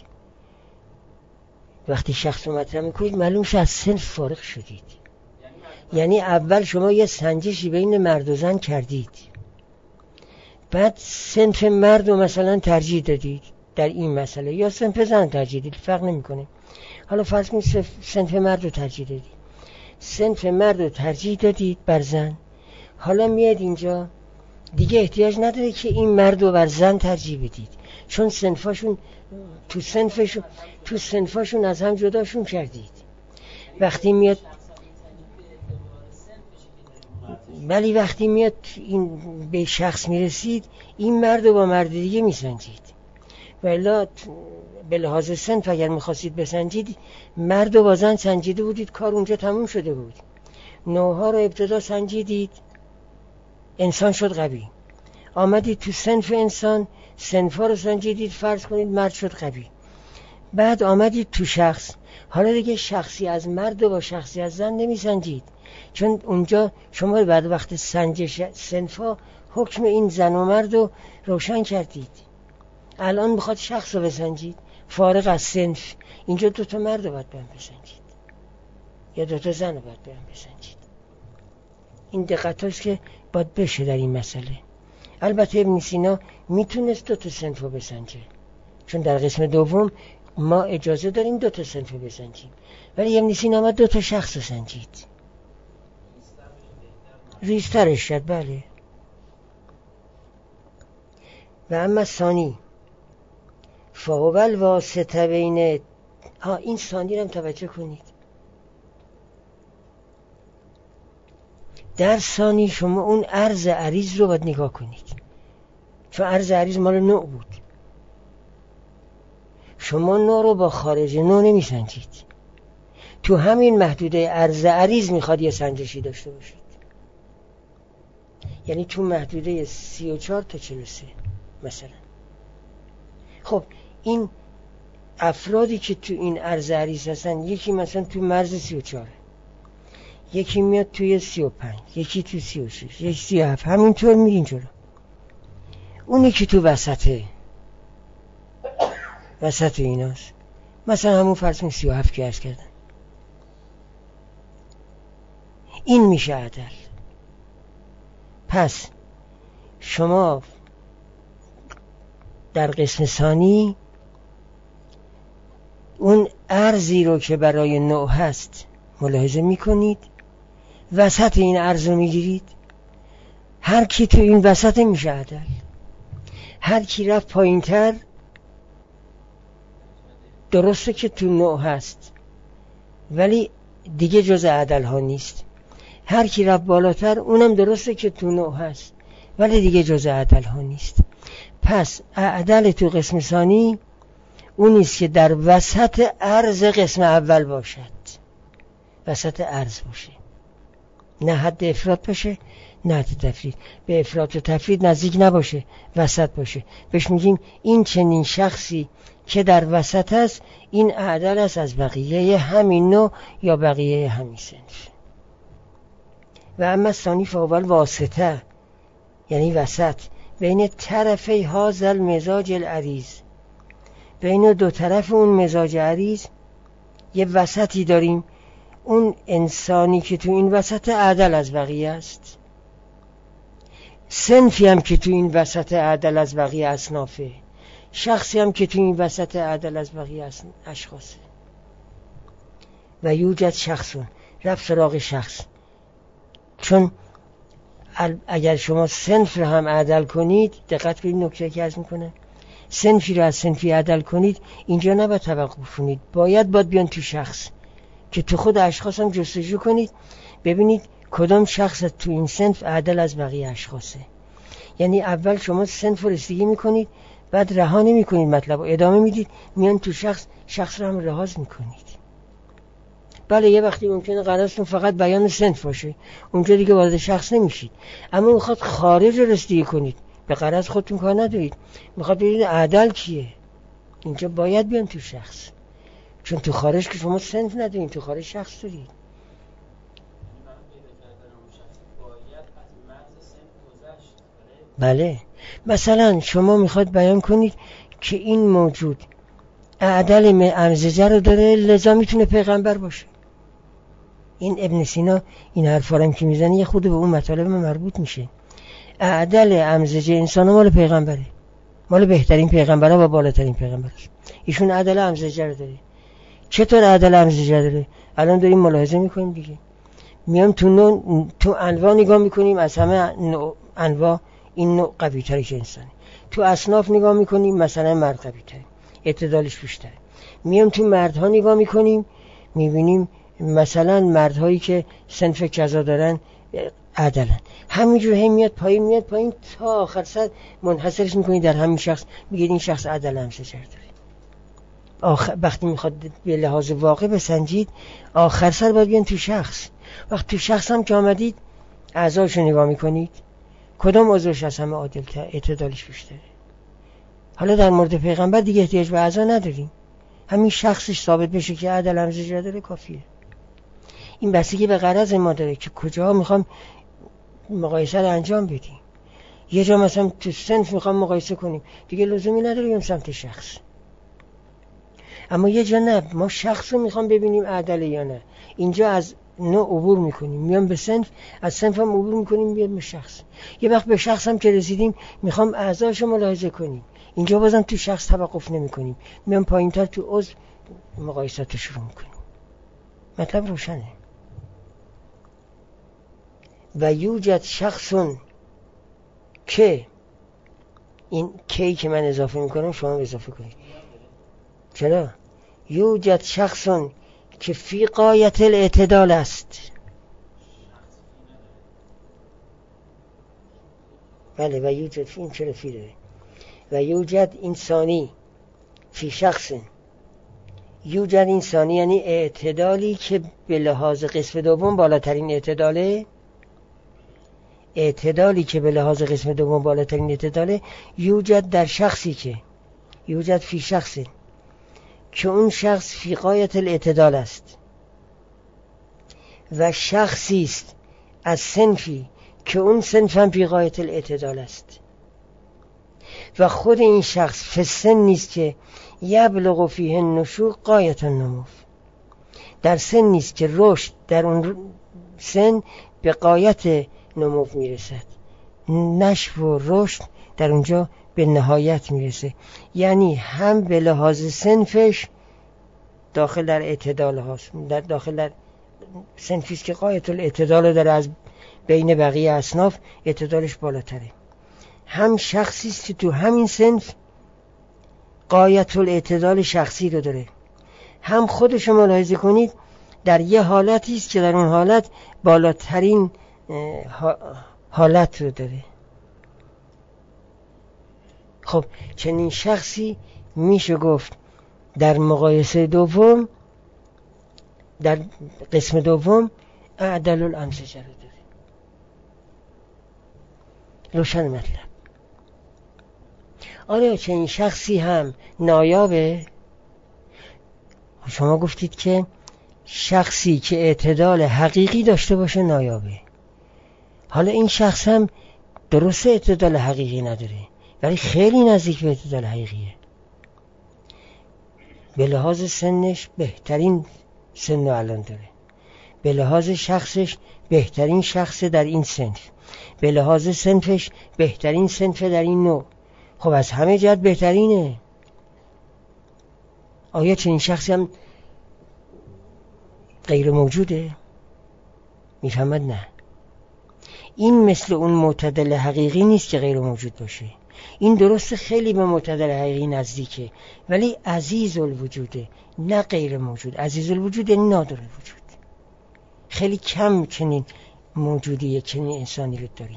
معلوم شه از صنف فارغ شدید. یعنی اول شما یه سنجشی بین مرد و زن کردید، بعد صنف مرد رو مثلا ترجیح دادید در این مسئله، یا صنف زن ترجیح دادید، فرق نمیکنه. حالا فرض کنید صنف مرد رو ترجیح دادید، صنف مرد رو ترجیح دادید بر زن. حالا میاد اینجا دیگه احتیاج نداره که این مرد رو بر زن ترجیح بدید، چون صنفاشون تو صنفاشون از هم جداشون کردید. وقتی میاد این به شخص میرسید، این مرد رو با مرد دیگه میسنجید. ولی به لحاظ صنف اگر میخواستید بسنجید، مرد و با زن سنجیده بودید، کار اونجا تموم شده بود. نوعها رو ابتدا سنجیدید، انسان شد قوی. آمدید تو صنف انسان، صنفا رو سنجیدید، فرض کنید مرد شد قوی. بعد آمدید تو شخص، حالا دیگه شخصی از مرد و با شخصی از زن نمیسنجید، چون اونجا شما بعد وقت سنجش صنفا حکم این زن و مرد رو روشن کردید. الان میخواد شخص رو بسنجید فارغ از صنف. اینجا 2 مرد رو باید برم بسنجید یا 2 زن رو باید برم بسنجید. این دقت هاست که باید بشه در این مسئله. البته ابن سینا میتونست 2 صنف رو بسنجه، چون در قسم دوم ما اجازه داریم 2 صنف رو بسنجیم، ولی ابن سینا ما 2 شخص رو سنجید. ریزترش شد. بله. و اما ثانی فاول واسطه بین این ثانی رو هم توجه کنید. در ثانی شما اون عرض عریض رو باید نگاه کنید، چون عرض عریض مال نوع بود. شما نوع رو با خارج نوع نمی سنجید. تو همین محدوده عرض عریض میخواد یه سنجشی داشته باشید، یعنی تو محدوده 34 تا 43 مثلا. خب این افرادی که تو این عرض عریض هستن، یکی مثلا تو مرز 34، یکی میاد توی 35، یکی تو 36، یکی 37، همینطور میرین جلو. اونی که تو وسط ایناست، مثلا همون فرض کن 37 که عرض کردن، این میشه عدل. پس شما در قسم ثانی اون ارزی رو که برای نوع هست ملاحظه میکنید، وسط این ارز رو میگیرید، هر کی تو این وسط میشه عدل. هر کی رفت پایین تر درسته که تو نوع هست ولی دیگه جز عدل ها نیست. هر کی رفت بالاتر اونم درسته که تو نوع هست ولی دیگه جز عدل ها نیست. پس عدل تو قسم ثانی اون نیست که در وسط عرض قسم اول باشد، وسط عرض باشه، نه حد افراد باشه نه حد تفرید. به افراد و تفرید نزدیک نباشه، وسط باشه. بهش میگیم این چنین شخصی که در وسط است این عدل است از بقیه همین نوع یا بقیه همین صنف. و اما ثانی فاول واسطه، یعنی وسط بین طرفی هازل مزاج العریض، بین 2 طرف اون مزاج عریض یه وسطی داریم. اون انسانی که تو این وسط عدل از بقیه است، صنفی هم که تو این وسط عدل از بقیه اصنافه، شخصی هم که تو این وسط عدل از بقیه اشخاصه. و یوجد شخصون، رفت سراغ شخص، چون اگر شما صنف رو هم عدل کنید، دقت کنید نکته که عرض میکنم، صنفی رو از صنفی عدل کنید، اینجا نباید توقف کنید، باید بیان تو شخص که تو خود اشخاص هم جستجو کنید ببینید کدام شخص تو این صنف عدل از بقیه اشخاصه. یعنی اول شما صنف رو رسیدگی میکنید، بعد رها نمیکنید، مطلب رو ادامه میدید، میان تو شخص رو هم لحاظ میکنید. بله یه وقتی ممکنه قرارتون فقط بیان صنف باشه، اونجا دیگه وارد شخص نمیشید، اما میخواد خارج رو رسیدگی کنید، به غرض خودتون کار ندارید، میخواد ببینید عدل کیه، اینجا باید بیان تو شخص، چون تو خارج که شما صنف ندارید، تو خارج شخص دارید. بله مثلا شما میخواد بیان کنید که این موجود عدل امزجه رو داره لذا میتونه پیغمبر باشه. این ابن سینا این حرفا رو که میزنه یه خود به اون مطالب مربوط میشه. عدل امزجه انسان مال پیغمبره، مال بهترین پیغمبرها و بالاترین پیغمبرش. ایشون عدل امزجه رو داره. چطور عدل امزجه داره؟ الان داریم ملاحظه میکنیم دیگه. میام تو انواع نگاه میکنیم، از همه انواع این نوع قوی تری که انسانی. تو اصناف نگاه میکنیم، مثلا مرد قوی تری، اعتدالش بیشتره. میام تو مردها نگاه میکنیم، میبینیم مثلا مردهایی که صنف کذا دارن عدلن. همینجور هم میاد پایین تا آخر سر منحصرش میکنید در همین شخص، میگید این شخص عدل امزجه داره. وقتی میخواد به لحاظ واقع بسنجید، آخر سر باید بیان تو شخص. وقتی تو شخص هم که آمدید، اعضاشو نگاه میکنید، کدام عضوش از همه عادل‌تر، اعتدالش بیشتره. حالا در مورد پیغمبر دیگه احتیاج به اعضا نداریم، همین شخصش ثابت بشه که عدل هم زجر داره کافیه. این بستگی به غرض ما داره که کجاها میخوام مقایسه رو انجام بدیم. یه جا مثلا تو صنف میخوام مقایسه کنیم، دیگه لزومی نداره بریم سمت شخص. اما یه جا نه، ما شخص رو میخوام ببینیم عدله یا نه، اینجا از نوع عبور میکنیم میام به صنف، از صنف هم عبور میکنیم میام به شخص. یه وقت به شخص هم که رسیدیم میخوام اعضاش رو ملاحظه کنیم، اینجا بازم تو شخص توقف نمیکنیم، میام پایینتر تو عضو مقایسات رو شروع میکنیم. مطلب روشنه. و یوجد شخصون که، این کی که من اضافه میکنم شما اضافه کنید. چرا؟ یوجد شخصون که فی غایت الاعتدال است. بله و یوجد این چرا فی داره؟ و یوجد انسانی فی شخص، یوجد انسانی یعنی اعتدالی که به لحاظ قسم دوم بالاترین اعتداله، اعتدالی که به لحاظ قسم دوم بالاترین اعتداله یوجد در شخصی که، یوجد فی شخصی که اون شخص فی غایت الاعتدال است و شخصی است از صنفی که اون صنف هم فی غایت الاعتدال است و خود این شخص فی سن نیست که یبلغ فیه النشوء غایت النمو، در سن نیست که رشد در اون سن به غایت نمو میرسد، نشو و رشد در اونجا به نهایت میرسه. یعنی هم به لحاظ صنفش داخل در اعتدال هاست، در داخل در صنفیست که غایت الاعتدال داره، از بین بقیه اصناف اعتدالش بالاتره، هم شخصیست که تو همین صنف غایت الاعتدال شخصی رو داره، هم خودشو ملاحظه کنید در یه حالتی است که در اون حالت بالاترین حالت رو داره. خب چنین شخصی میشه گفت در مقایسه دوم، در قسم دوم اعدل الامزجه رو داره. روشن مطلب. آره چنین شخصی هم نایابه. شما گفتید که شخصی که اعتدال حقیقی داشته باشه نایابه. حالا این شخص هم درسته اعتدال حقیقی نداره ولی خیلی نزدیک به اعتدال حقیقیه، به لحاظ سنش بهترین سن رو الان داره، به لحاظ شخصش بهترین شخص در این صنف، به لحاظ صنفش بهترین صنف در این نوع. خب از همه جهت بهترینه. آیا چنین شخصی هم غیر موجوده؟ میفهمد نه. این مثل اون معتدل حقیقی نیست که غیر موجود باشه، این درست خیلی به معتدل حقیقی نزدیکه ولی عزیز الوجوده، نه غیر موجود. عزیز الوجود یعنی نادر الوجود. خیلی کم چنین موجودی چنین انسانی رو داریم.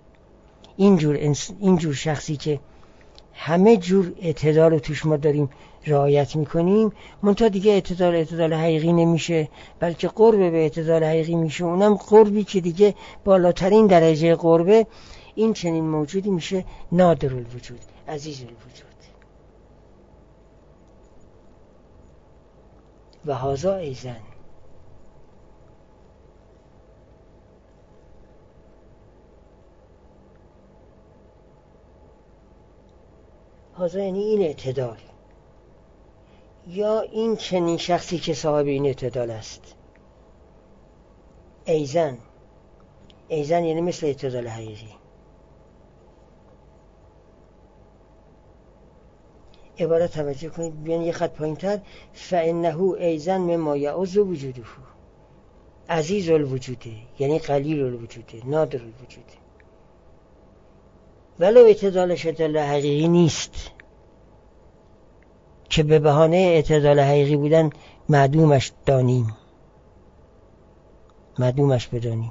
اینجور شخصی که همه جور اعتدال رو توش ما داریم رعایت میکنیم، منتها دیگه اعتدال حقیقی نمیشه بلکه قرب به اعتدال حقیقی میشه، اونم قربی که دیگه بالاترین درجه قربه. این چنین موجودی میشه نادر الوجود، عزیز الوجود. و هذا ایزن، هذا یعنی این اعتدال، یا این چنین شخصی که صاحب این اعتدال است. ایزن یعنی مثل اعتدال حقیقی. عبارت توجه کنید، بیان یه خط پایین تر، فانه ایزن مما یعز وجوده، عزیز الوجوده یعنی قلیل الوجوده، نادر الوجوده. ولو اعتدالش اعتدال حقیقی نیست که به بهانه اعتدال حقیقی بودن معدومش بدانیم،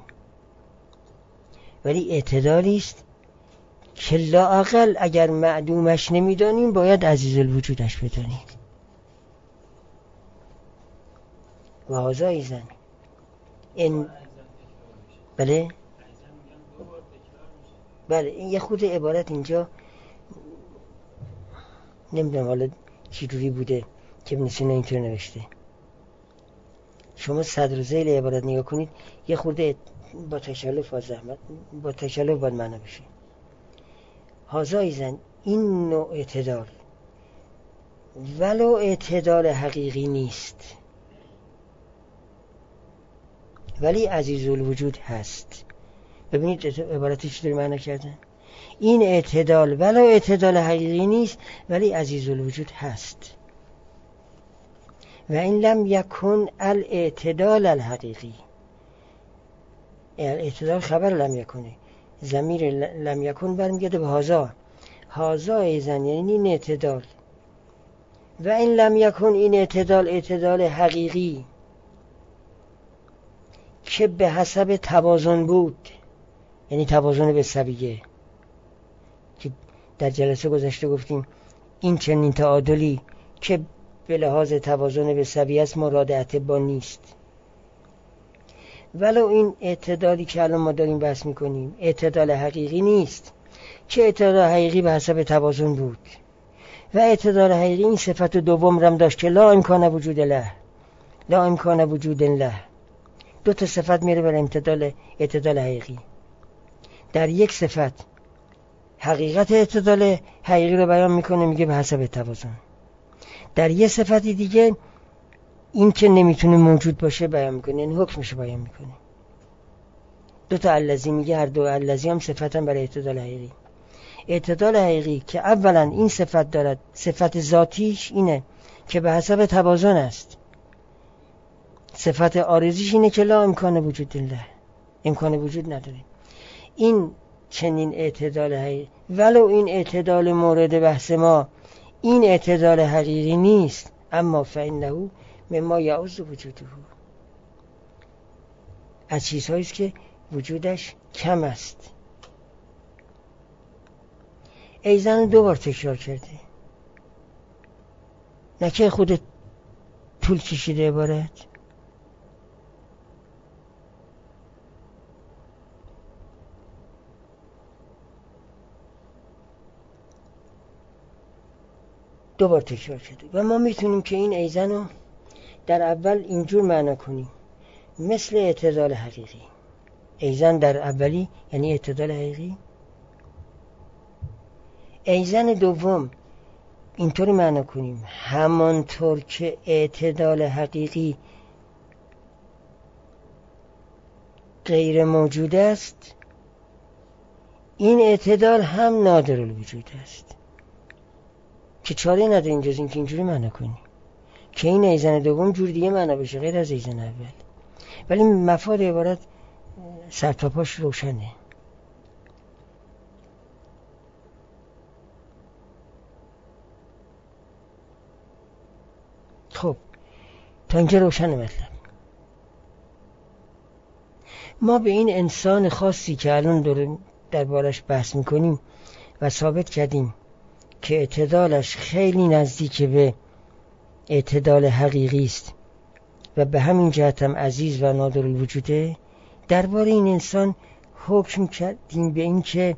ولی اعتدالی است که لااقل اگر معدومش نمیدانیم باید عزیز الوجودش بدانیم. و هذا ایزن. بله این یه خود عبارت اینجا نمیدونم حالا چجوری بوده که ابن سینا اینطور نوشته. شما صدر و ذیل عبارت نگاه کنید، یه خورده با تکلف و زحمت، با تکلف باید معنا بشه. هازا ایزن، این نوع اعتدال ولو اعتدال حقیقی نیست ولی عزیز الوجود هست. ببینید عبارتی چطوری معنا کردن. این اعتدال ولو اعتدال حقیقی نیست ولی عزیز الوجود هست. و این لم یکن الاعتدال الحقیقی، اعتدال خبر لم یکنه، ضمیر لم یکن برمیگرده به هازا. هازا ایزن یعنی این اعتدال. و این لم یکن، این اعتدال اعتدال حقیقی که به حسب توازن بود، یعنی توازن به سویه که در جلسه گذشته گفتیم این چنین تعادلی که به لحاظ توازن به سویه است مراد اطباء نیست. ولو این اعتدالی که الان ما داریم بحث میکنیم اعتدال حقیقی نیست، که اعتدال حقیقی به حسب توازن بود و اعتدال حقیقی این صفت دوم رم داشت که لا امکان وجود له، لا امکان وجود له. دو تا صفت میره برای اعتدال حقیقی. در یک صفت حقیقت اعتدال حقیقی رو بیان میکنه، میگه به حسب توازن. در یه صفتی دیگه این که نمیتونه موجود باشه بیان میکنه، یعنی حکمش بیان میکنه. دو تا الذی میگه، هر دو الذی هم صفتن برای اعتدال حقیقی. اعتدال حقیقی که اولا این صفت دارد، صفت ذاتیش اینه که به حسب توازن است. صفت عارضیش اینه که لا امکان وجود له، امکان وجود نداره. این چنین اعتدال حقیقی، ولو این اعتدال مورد بحث ما این اعتدال حقیقی نیست، اما فإنه مما یعوز وجوده، از چیزهایی است که وجودش کم است. ایزن دو بار تکرار کرده، نکه خود طول کشیده عبارت. دو بار تکرار کرده و ما میتونیم که این ایزن رو در اول اینجور معنا کنیم مثل اعتدال حقیقی. ایزن در اولی یعنی اعتدال حقیقی. ایزن دوم اینطوری معنا کنیم همانطور که اعتدال حقیقی غیر موجود است، این اعتدال هم نادر الوجود است. که چاره نداره این جز این که اینجوری معنا کنی که این ایزن دوم جور دیگه معنا بشه غیر از ایزن اول، ولی مفاد عبارت سرتاپاش روشنه. خب تا اینجا روشنه مطلب. ما به این انسان خاصی که الان دربارش بحث میکنیم و ثابت کردیم که اعتدالش خیلی نزدیک به اعتدال حقیقی است و به همین جهت هم عزیز و نادر الوجوده، درباره این انسان حکم کردیم به این که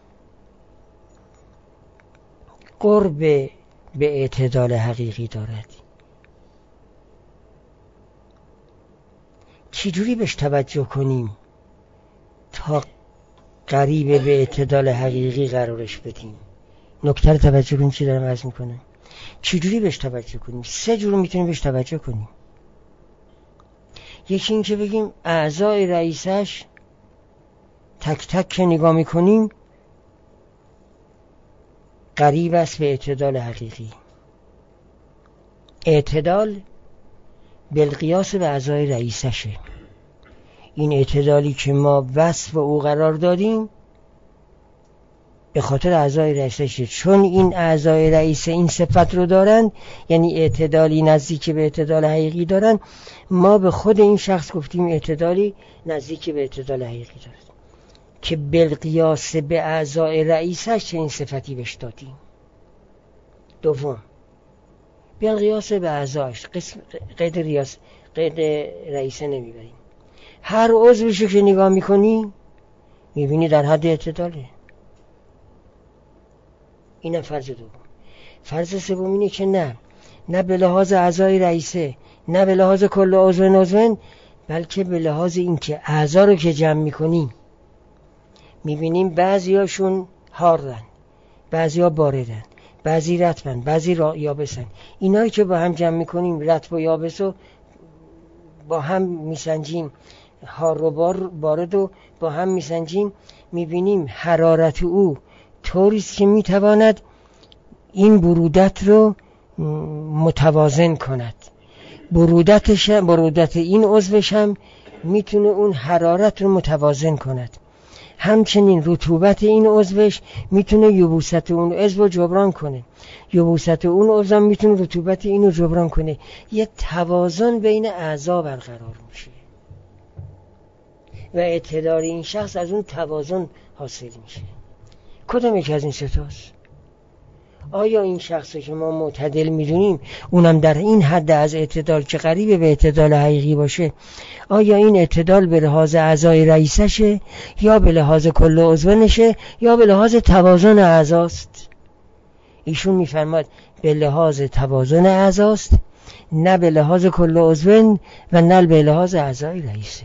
قرب به اعتدال حقیقی دارد. چجوری بهش توجه کنیم تا قریب به اعتدال حقیقی قرارش بدیم؟ نکته توجه کنیم چی دارم عرض میکنم. چجوری بهش توجه کنیم؟ سه جور میتونیم بهش توجه کنیم. یکی این که بگیم اعضای رئیسش تک تک که نگاه میکنیم قریب است به اعتدال حقیقی. اعتدال بالقیاس به اعضای رئیسشه. این اعتدالی که ما وصف او قرار دادیم به خاطر اعضای رئیسشه، چون این اعضای رئیس این صفت رو دارن، یعنی اعتدالی نزدیک به اعتدال حقیقی دارن، ما به خود این شخص گفتیم اعتدالی نزدیک به اعتدال حقیقی دارد که بالقیاس به اعضای رئیسش چه این صفتی بهش دادیم. دوم بالقیاس به اعضاش، قید رئیسه نمیبریم. هر عضوشو که نگاه میکنی میبینی در حد اعتداله. اینم فرض دوم. فرض سوم اینه که نه نه به لحاظ اعضای رئیسه، نه به لحاظ کل عضو، بلکه به لحاظ این که اعضا رو که جمع میکنیم میبینیم بعضیاشون حارن، بعضیا باردن، بعضی رطبن، بعضی یابسن. اینایی که با هم جمع میکنیم، رطب و یابس رو با هم میسنجیم، حار و بارد رو با هم میسنجیم، میبینیم حرارت او طوریست که میتواند این برودت رو متوازن کند. برودت این عضوش هم میتونه اون حرارت رو متوازن کند. همچنین رطوبت این عضوش میتونه یبوست اون عضو رو جبران کنه، یبوست اون عضو هم میتونه رطوبت این رو جبران کنه. یه توازن بین اعضا برقرار میشه و اعتدال این شخص از اون توازن حاصل میشه. کدام یک از این ستاست؟ آیا این شخصی که ما معتدل میدونیم، اونم در این حد از اعتدال که قریب به اعتدال حقیقی باشه، آیا این اعتدال به لحاظ اعضای رئیسشه یا به لحاظ کل عضوشه یا به لحاظ توازن اعضاست؟ ایشون میفرماد به لحاظ توازن اعضاست، نه به لحاظ کل عضو و نه به لحاظ اعضای رئیسه.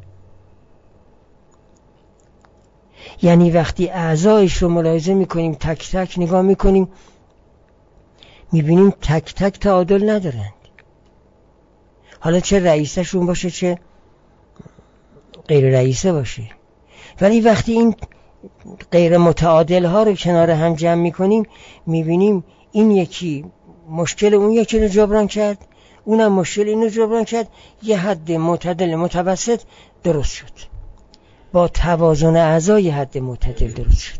یعنی وقتی اعضایش رو ملاحظه میکنیم، تک تک نگاه میکنیم، میبینیم تک تک تعادل ندارند. حالا چه رئیسشون باشه چه غیر رئیسه باشه. ولی وقتی این غیر متعادل ها رو کنار هم جمع میکنیم، میبینیم این یکی مشکل اون یکی رو جبران کرد، اونم مشکل این رو جبران کرد، یه حد معتدل متوسط درست شد. با توازن اعضای حد معتدل درست شد.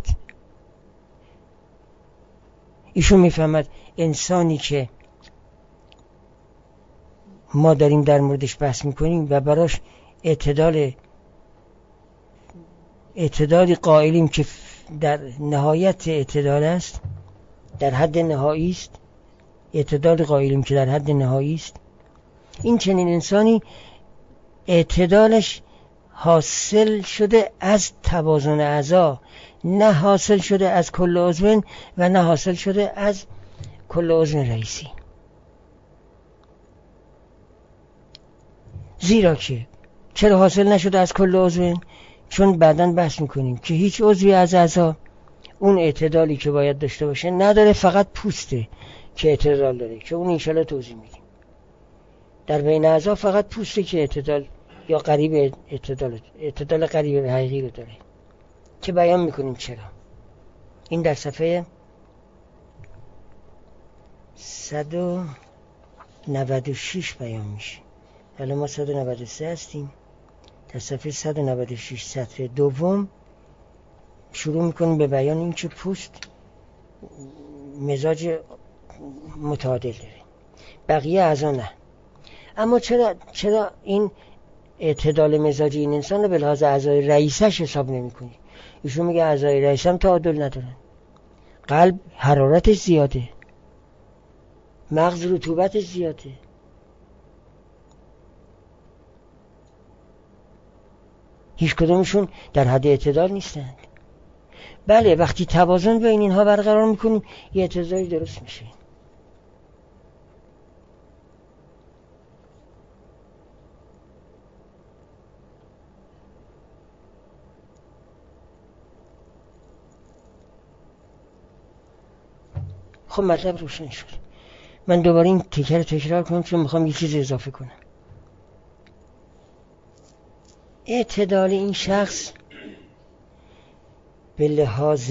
ایشون میفهمد انسانی که ما داریم در موردش بحث میکنیم و براش اعتدالی قائلیم که در نهایت اعتدال است، در حد نهایی است، اعتدال قائلیم که در حد نهایی است، این چنین انسانی اعتدالش حاصل شده از توازن اعضا، نه حاصل شده از کل عضو و نه حاصل شده از کل عضو رئیسی. زیرا که چرا حاصل نشده از کل عضو؟ چون بعداً بحث میکنیم که هیچ عضوی از اعضا اون اعتدالی که باید داشته باشه نداره، فقط پوسته که اعتدال داره، که اون انشالله توضیح میدیم. در بین اعضا فقط پوسته که اعتدال یا قریب اعتدال قریب به حقیقی رو داره، که بیان میکنیم چرا. این در صفحه 196 بیان میشه. حالا ما 193 هستیم. در صفحه 196 سطر دوم شروع میکنیم به بیان این که پوست مزاج متعادل داره، بقیه اعضا نه. اما چرا این اعتدال مزاجی این انسان رو به لحاظ اعضای رئیسش حساب نمی کنی؟ ایشون میگه اعضای رئیس هم تعادل ندارن. قلب حرارتش زیاده، مغز رطوبتش زیاده، هیچ کدومشون در حد اعتدال نیستند. بله، وقتی توازن بین اینها برقرار میکنیم یه اعتدالی درست میشه. خب مطلب روشن شد. من دوباره این تیکه رو تکرار کنم چون میخوام یه چیز اضافه کنم. اعتدال این شخص به لحاظ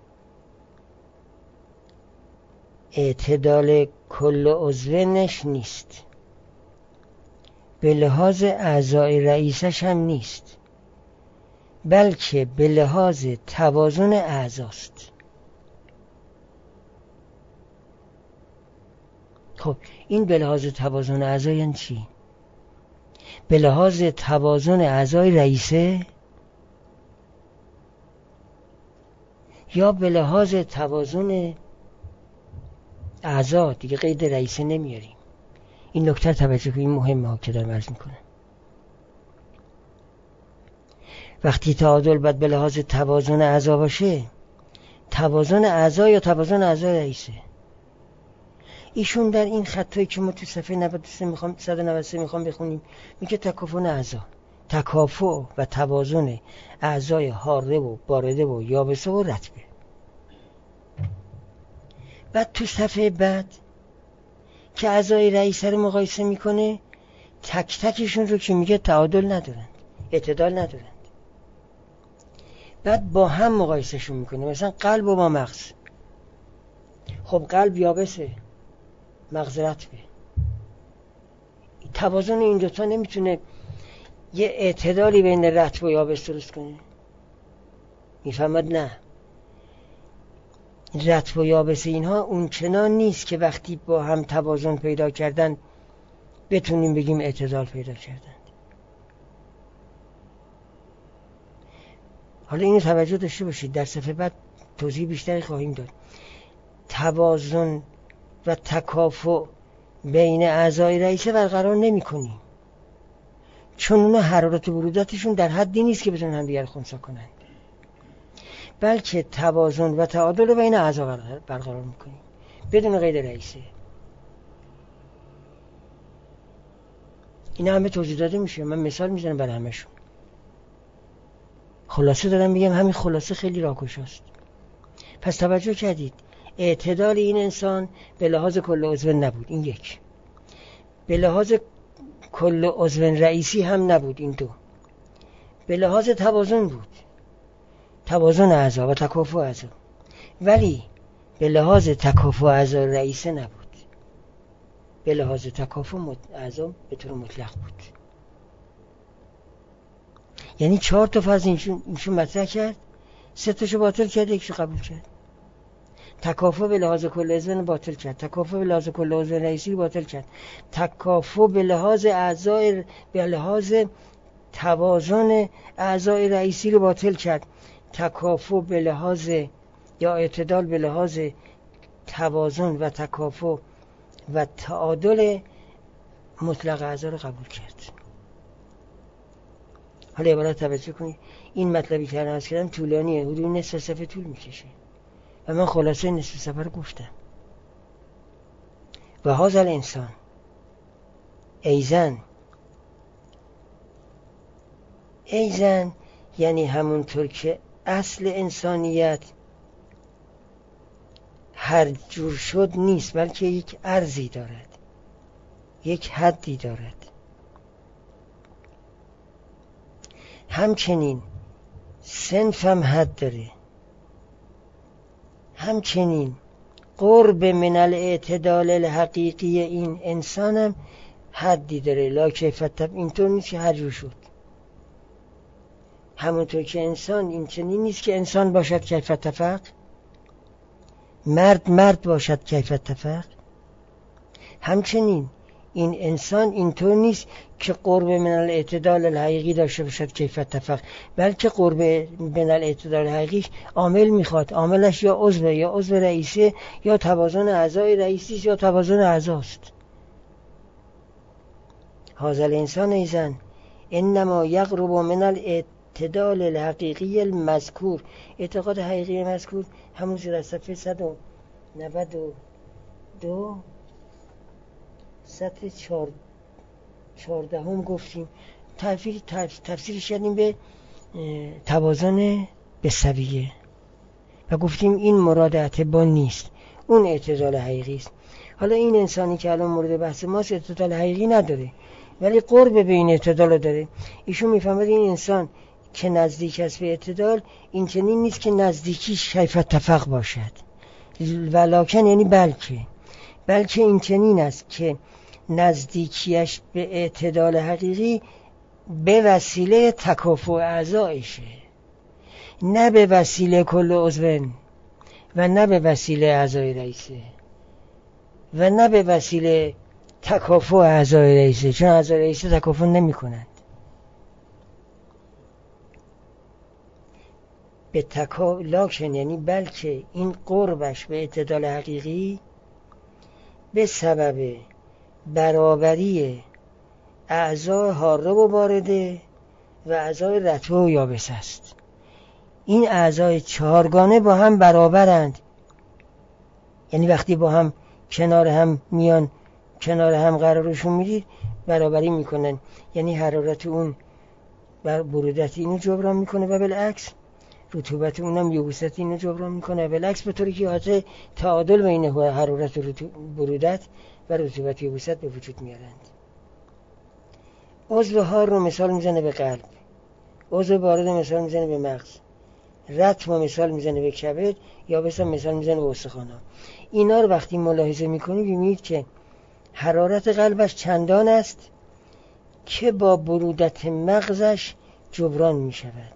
اعتدال کل عضوش نیست، به لحاظ اعضای رئیسش هم نیست، بلکه به لحاظ توازن اعضاست. خب این به لحاظ توازن اعضا یعنی چی؟ به لحاظ توازن اعضای رئیسه یا به لحاظ توازن اعضا؟ دیگه قید رئیسه نمیاریم. این نکته توجه کنید، مهمه ها که دارم عرض میکنم. وقتی تعادل باید به لحاظ توازن اعضا باشه، توازن اعضا یا توازن اعضای رئیسه؟ ایشون در این خطایی که ما تو صفحه 193 میخوام بخونیم میگه تکافؤ اعضا، تکافؤ و توازن اعضای حاره و بارده و یابسه و رطبه. بعد تو صفحه بعد که اعضای رئیسه رو مقایسه میکنه، تک تکشون رو که میگه تعادل ندارند، اعتدال ندارند. بعد با هم مقایسهشون میکنه، مثلا قلب و با مغز. خب قلب یابسه، مغز رطبه. توازن این دوتا نمیتونه یه اعتدالی بین رطب و یابس درست کنه. میفهمد؟ نه، رطب و یابس اینها اون چنان نیست که وقتی با هم توازن پیدا کردن بتونیم بگیم اعتدال پیدا کردند. حالا اینو توجه داشته باشید، در صفحه بعد توضیح بیشتری خواهیم داد. توازن و تکافؤ بین اعضای رئیسه برقرار نمی کنیم، چون اونا حرارت و برودتشون در حدی نیست که بتونن هم دیگر خنثی کنند، بلکه توازن و تعادل بین اعضا برقرار میکنیم بدون قید رئیسه. اینا همه توضیح داده میشه، من مثال میزنم برای همشون. خلاصه دارم میگم، همین خلاصه خیلی راهگشاست. پس توجه کردید اعتدال این انسان به لحاظ کل عضو نبود، این یک. به لحاظ کل عضو رئیسی هم نبود، این دو. به لحاظ توازن بود، توازن اعضا و تکافؤ اعضا، ولی به لحاظ تکافؤ اعضا رئیسه نبود. به لحاظ تکافؤ اعضا به طور مطلق بود. یعنی 4 تا فرض اینشون مطرح کرد، 3 تاشو باطل کرد، یکشو قبول کرد. تکافؤ به لحاظ کل عضو باطل کرد، تکافؤ به لحاظ کل عضو رئیسی باطل کرد، تکافؤ به لحاظ اعضای، به لحاظ توازن اعضای رئیسی رو باطل کرد، تکافؤ به لحاظ یا اعتدال به لحاظ توازن و تکافؤ و تعادل مطلق اعضا رو قبول کرد. حالا عبارت توجه کنید، این مطلبی که عرض کردم طولانیه، حدود نصف صفحه طول میکشه و من خلاصه نصف صفحه رو گفتم. و هذا الانسان ایزن یعنی همونطور که اصل انسانیت هر جور شد نیست، بلکه یک ارزی دارد، یک حدی دارد. همچنین صنف هم حد داره، همچنین قرب من الاعتدال الحقیقی این انسان هم حدی داره. لا کیفیت، اینطور نیست که هر جور شد. همونطور که انسان این چنین نیست که انسان باشد کیف اتفق، مرد باشد کیف اتفق، همچنین این انسان اینطور نیست که قرب من الاعتدال الحقیقی داشته باشد کیف اتفق، بلکه قرب من الاعتدال الحقیقی عامل میخواد، عاملش یا عضو رئیسه یا توازن اعضای رئیسی یا توازن اعضاست. هذا الانسان ایزن انما یقرب من الاعتدال الحقیقی المذکور. اعتقاد حقیقی مذکور همون در صفحه 192 سطر 14 هم گفتیم، تفسیرش کردیم به توازن به سویه و گفتیم این مراد اعتبار نیست، اون اعتدال حقیقی است. حالا این انسانی که الان مورد بحث ماست اعتدال حقیقی نداره، ولی قرب به این اعتدال داره. ایشون میفهمد این انسان که نزدیک است به اعتدال، این چنین نیست که نزدیکیش کیف اتفق باشد، ولکن یعنی بلکه این چنین است که نزدیکیش به اعتدال حقیقی به وسیله تکافؤ اعضایشه، نه به وسیله کل عضو و نه به وسیله اعضای رئیسه و نه به وسیله تکافؤ اعضای رئیسه، چون اعضای رئیسه تکافؤ نمی کنند. به لاکن یعنی بلکه این قربش به اعتدال حقیقی به سبب برابری اعضای حاره و بارده و اعضای رطبه و یابس است. این اعضای 4گانه با هم برابرند، یعنی وقتی با هم کنار هم میان، کنار هم قرارشون میدید، برابری میکنن. یعنی حرارت اون بر برودت اینو جبران میکنه و بالعکس رطوبت اونم یبوست اینو جبران میکنه بالعکس، به طوری که حالت تعادل بین حرارت برودت و رطوبت یبوست به وجود میارند. عضو حار رو مثال میزنه به قلب، عضو بارد مثال میزنه به مغز، رطب مثال میزنه به کبد، یابس مثال میزنه به استخوان‌ها. اینا رو وقتی ملاحظه میکنید میبینید که حرارت قلبش چندان است که با برودت مغزش جبران میشود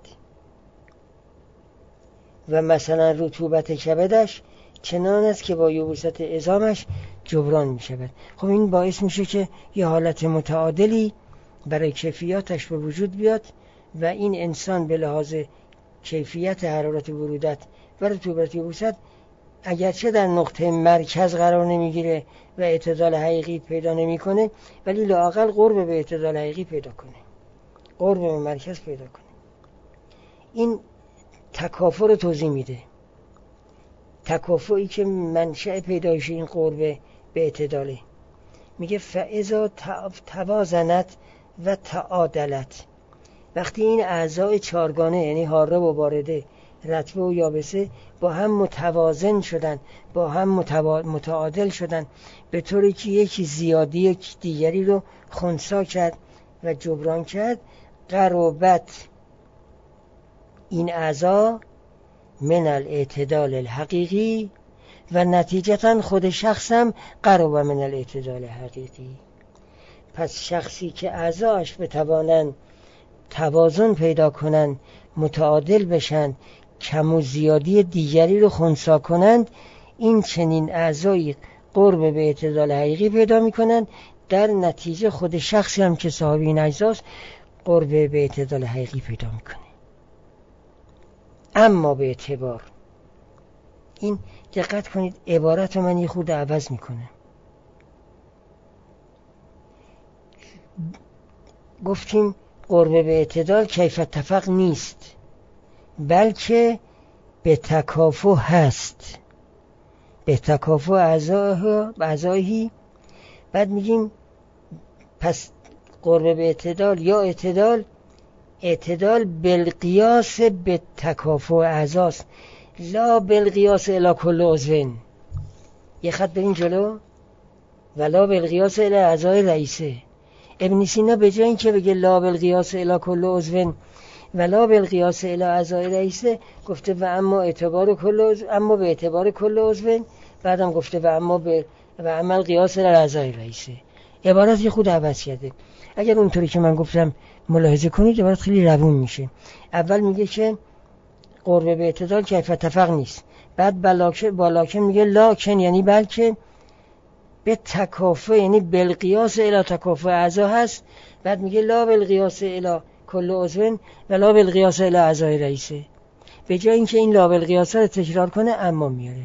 و مثلا رطوبت کبدش چنان است که با یبوست عظامش جبران میشود. خب این باعث میشه که یه حالت متعادلی برای کیفیاتش به وجود بیاد و این انسان به لحاظ کیفیت حرارت برودت و رطوبت یبوست اگرچه در نقطه مرکز قرار نمیگیره و اعتدال حقیقی پیدا نمیکنه، ولی لااقل قرب به اعتدال حقیقی پیدا کنه، قرب به مرکز پیدا کنه. این تکافؤ رو توضیح میده، تکافؤی که منشأ پیدایش این قرب به اعتداله. میگه فاذا توازنت و تعادلت، وقتی این اعضای چارگانه یعنی حاره و بارده، رطبه و یابسه با هم متوازن شدن، با هم متعادل شدن، به طوری که یکی زیادی یک دیگری رو خنثی کرد و جبران کرد، قرابت این اعضا من الاعتدال الحقیقی و نتیجتا خود شخصم قرب من الاعتدال حقیقی. پس شخصی که اعضاش بتوانند توازن پیدا کنند، متعادل بشن، کم و زیادی دیگری رو خنثی کنند، این چنین اعضایی قرب به اعتدال حقیقی پیدا میکنند، در نتیجه خود شخصی هم که صاحب این اعضاست قرب به اعتدال حقیقی پیدا میکنه. اما به اعتبار، این دقت کنید عبارت من یه خود عوض میکنه. گفتیم قرب به اعتدال کیف اتفاق نیست، بلکه به تکافؤ هست، به تکافؤ اعضایی. بعد میگیم پس قرب به اعتدال یا اعتدال بالقیاس به تکافؤ اعضاست، لا بالقیاس الی کل عضو. یه خط بریم جلو، ولا بالقیاس الی اعضای رئیسه. ابن سینا به جای اینکه بگه لا بالقیاس الی کل عضو ولا بالقیاس الی اعضای رئیسه، گفته و اما اعتبار کل عضو، اما به اعتبار کل عضو، بعدم گفته و اما به و عمل قیاس الی اعضای رئیسه. عبارت یه خود عوض کرده. اگر اونطوری که من گفتم ملاحظه کنید عبارت خیلی روون میشه. اول میگه که قرب به اعتدال کیف اتفاق نیست، بعد با لاکن میگه لاکن یعنی بلکه به تکافؤ یعنی بالقیاس الی تکافؤ اعضا هست، بعد میگه لا بالقیاس الی کل عضو و لا بالقیاس الی اعضای رئیسه. به جای اینکه این لا بالقیاس رو تکرار کنه اما میاره،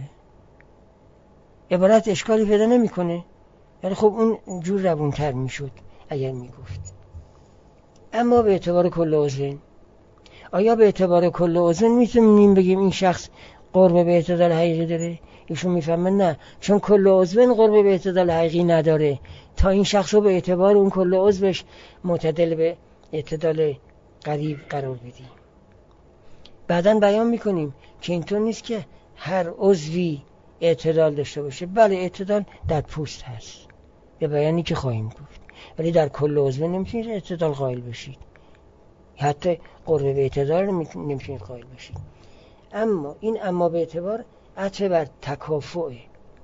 عبارت اشکالی پیدا نمیکنه، ولی خب اون جور روونتر میشد اگر میگفت اما به اعتبار کل عضو. آیا به اعتبار کل عضو میتونیم بگیم این شخص قرب به اعتدال حقیقی داره؟ ایشون میفهمن نه، چون کل عضو قرب به اعتدال حقیقی نداره تا این شخص رو به اعتبار اون کل عضوش معتدل به اعتدال قریب قرار بدیم. بعداً بیان میکنیم که اینطور نیست که هر عضوی اعتدال داشته باشه. بله اعتدال در پوست هست به بیانی که خواهیم گفت، ولی در کل عضو نمیتونید اعتدال قائل بشید، حتی قرب به اعتدال نمیتونید قائل بشید. اما این اما به اعتبار عطف بر تکافؤه،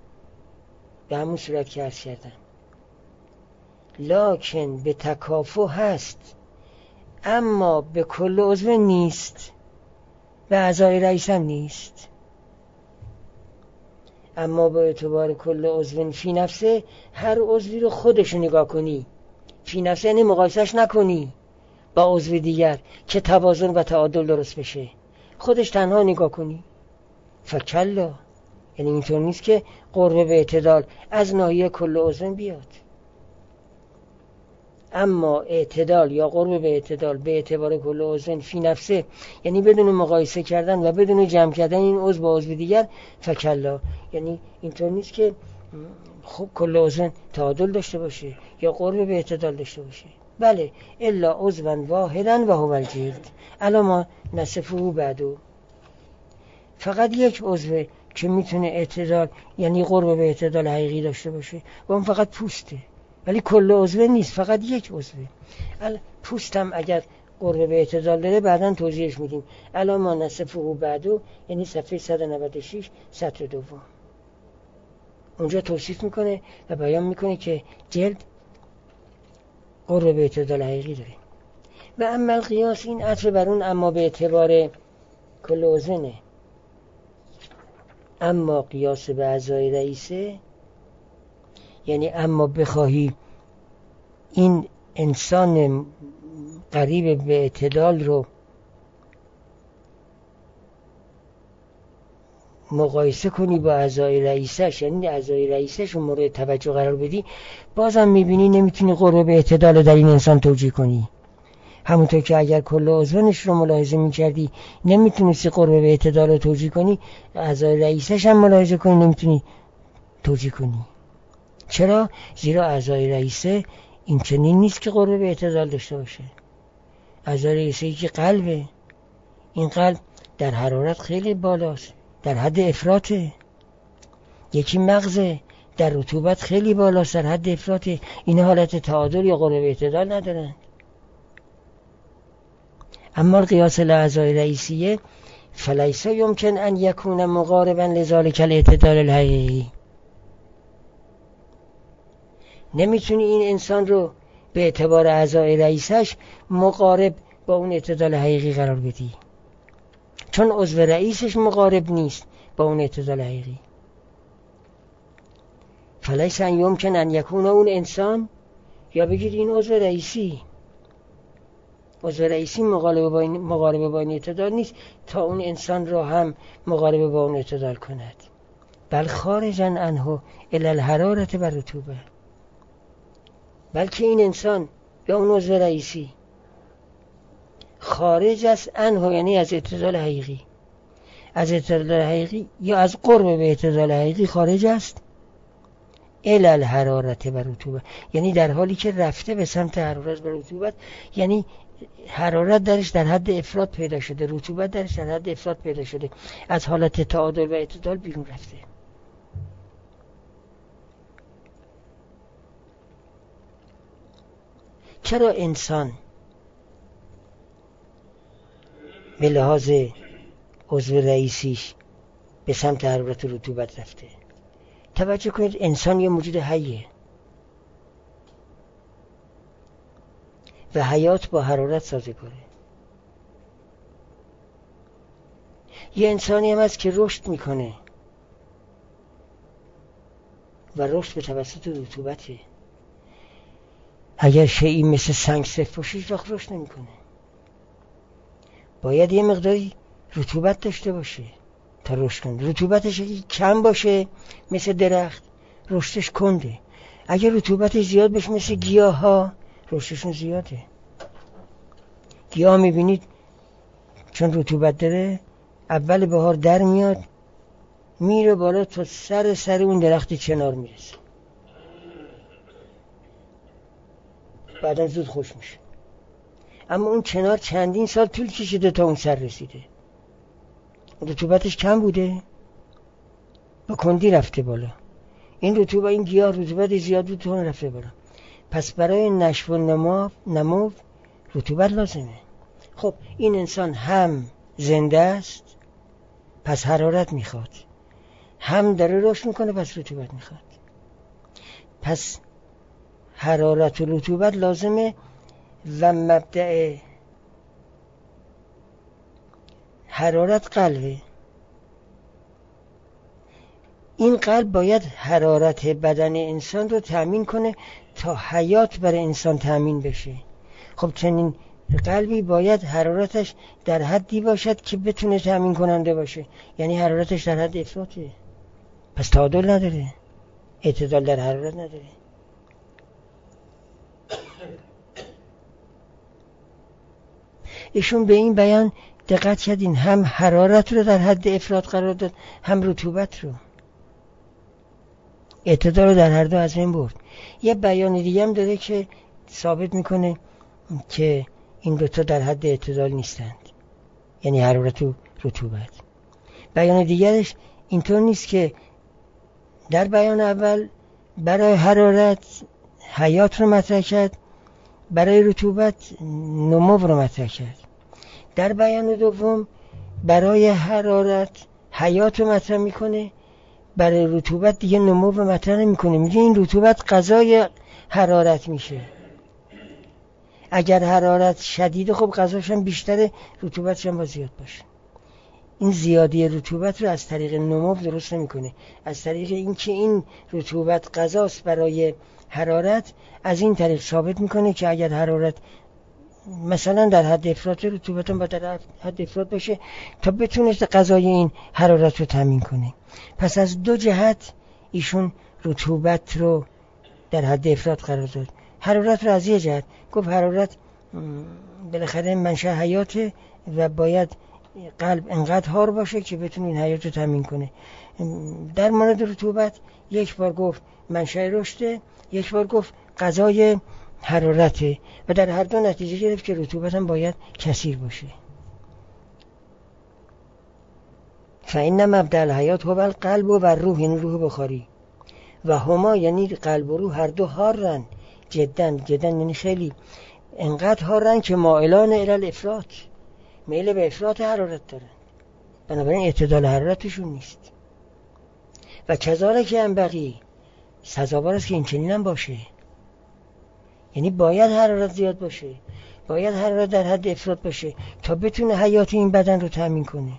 به همون صورت که عرض کردم. لکن به تکافؤ هست اما به کل عضو نیست، به اعضای رئیس هم نیست. اما به اعتبار کل عضو فی نفسه، هر عضوی رو خودش نگاه کنی، فی نفسه یعنی مقایسش نکنی با عضو دیگر که توازن و تعادل درست بشه، خودش تنها نگاه کنی. فکلا یعنی اینطور نیست که قرب به اعتدال از ناحیه کل عضو بیاد. اما اعتدال یا قرب به اعتدال به اعتبار کل عضو فی نفسه یعنی بدون مقایسه کردن و بدون جمع کردن این عضو با عضو دیگر، فکلا یعنی اینطور نیست که خب کل عضو تعادل داشته باشه یا قرب به اعتدال داشته باشه. بله الا عضوا واحدا و هو الجلد الا ما نصفه بعدو، فقط یک عضو که میتونه اعتدال یعنی قرب به اعتدال حقیقی داشته باشه و اون فقط پوسته، ولی کل عضو نیست، فقط یک عضوه. پوست هم اگر قرب به اعتدال داره بعداً توضیحش میدیم. الا ما نصفه بعدو یعنی صفحه 196 سطر دوم، اونجا توصیف میکنه و بیان میکنه که جلد قرب به اعتدال حقیقی داره. و اما القیاس این عطف بر اون اما به اعتبار کل عضوه، اما قیاس به اعضای رئیسه یعنی اما بخواهی این انسان قریب به اعتدال رو مقایسه کنی با اعضای رئیسش، یعنی اعضای رئیسش رو مورد توجه قرار بدی، بازم میبینی نمیتونی قرب به اعتدال در این انسان توجیه کنی. همونطور که اگر کل عضوانش رو ملاحظه میکردی نمیتونستی قرب به اعتدال رو توجیه کنی، اعضای رئیسش هم ملاحظه کنی نمیتونی توجیه کنی. چرا؟ زیرا اعضای رئیسه این چنین نیست که قرب به اعتدال داشته باشه. اعضای رئیسه که قلبه، این قلب در حرارت خیلی بالاست، در حد افراطه. یکی مغزه، در رطوبت خیلی بالاست، در حد افراطه. این حالت تعادل یا قرب به اعتدال ندارن. اما القیاس الاعضای رئیسیه فلیس یمکن ان یکون مقاربا لذالک الاعتدال الحقیقی، نمیتونی این انسان رو به اعتبار اعضای رئیسش مقارب با اون اعتدال حقیقی قرار بدی، چون عضو رئیسش مقارب نیست با اون اعتدال حقیقی. فلیس یمکن ان یکون اون انسان، یا بگید این عضو رئیسی، عضو رئیسی مقاربه با این اعتدال نیست تا اون انسان رو هم مقاربه با اون اعتدال کند. بل خارجا عنه الی الحرارة و رطوبه، بلکه این انسان یا اون عضو رئیسی خارج است عنه یعنی از اعتدال حقیقی، از اعتدال حقیقی یا از قرب به اعتدال حقیقی خارج است الی الحرارة و رطوبه، یعنی در حالی که رفته به سمت حرارت و رطوبت، یعنی حرارت درش در حد افراط پیدا شده، رطوبت درش در حد افراط پیدا شده، از حالت تعادل و اعتدال بیرون رفته. چرا انسان به لحاظ عضو رئیسیش به سمت حرارت و رطوبت رفته؟ توجه کنید انسان یه موجود حیه و حیات با حرارت سازگاره. یه انسانی هم هست که رشد میکنه و رشد به توسط رطوبته. اگر شیئی مثل سنگ سفت باشه هیچ وقت رشد نمیکنه، باید یه مقداری رطوبت داشته باشه تا رشد کنه. رطوبتش اگه کم باشه مثل درخت رشدش کنده، اگر رطوبتش زیاد باشه مثل گیاه ها رشدشون زیاده. گیاه میبینید چون رطوبت داره اول بهار در میاد میره بالا تا سر اون درخت چنار میرسه، بعدا زود خوش میشه. اما اون چنار چندین سال طول کشیده تا اون سر رسیده، رطوبتش کم بوده با کندی رفته بالا. این گیاه رطوبت زیاد بود تو رفته بالا. پس برای نشو و نمو رطوبت لازمه. خب این انسان هم زنده است پس حرارت میخواد، هم داره رشد میکنه پس رطوبت میخواد. پس حرارت و رطوبت لازمه و مبدأ حرارت قلبه. این قلب باید حرارت بدن انسان رو تأمین کنه تا حیات برای انسان تأمین بشه. خب چنین قلبی باید حرارتش در حدی باشد که بتونه تأمین کننده باشه، یعنی حرارتش در حد افراطه، پس تعادل نداره، اعتدال در حرارت نداره. ایشون به این بیان دقت کردین، هم حرارت رو در حد افراط قرار داد هم رطوبت رو. اعتدال رو در هر دو از بین برد. یه بیان دیگه هم داره که ثابت میکنه که این دوتا در حد اعتدال نیستند، یعنی حرارت و رطوبت. بیان دیگرش اینطور نیست که در بیان اول برای حرارت حیات رو مطرح کرد، برای رطوبت نمو رو مطرح کرد. در بیان دوم برای حرارت حیات رو مطرح میکنه، برای رطوبت دیگه نمو رو مطرح نمیکنه. میگه این رطوبت غذای حرارت میشه. اگر حرارت شدیده خب غذاش هم بیشتره، رطوبتش هم زیاد باشه. این زیادی رطوبت رو از طریق نمو درست نمیکنه، از طریق اینکه این رطوبت غذاست برای حرارت، از این طریق ثابت میکنه که اگر حرارت مثلا در حد افراط، رطوبت هم باید در حد افراط باشه تا بتونه غذای این حرارت رو تامین کنه. پس از دو جهت ایشون رطوبت رو در حد افراط قرار داد. حرارت رو از یه جهت گفت حرارت بالاخره منشأ حیاته و باید قلب انقدر هار باشه که بتونه این حیات رو تامین کنه. در مورد رطوبت یک بار گفت منشأ رشده، یک بار گفت غذای حرارته و در هر دو نتیجه گرفت که رطوبت هم باید کثیر باشه. فإن مبدأ الحیات هو القلب و روح، یعنی روح بخاری، و هما یعنی قلب و روح هر دو هارن جدن یعنی خیلی انقدر هارن که مائلان الی الافراط، میل به افراط حرارت دارن، بنابراین اعتدال حرارتشون نیست. و کذالک ینبغی، سزاوار است که این چنین هم باشه، یعنی باید حرارت زیاد باشه، باید حرارت در حد افراط باشه تا بتونه حیات این بدن رو تامین کنه.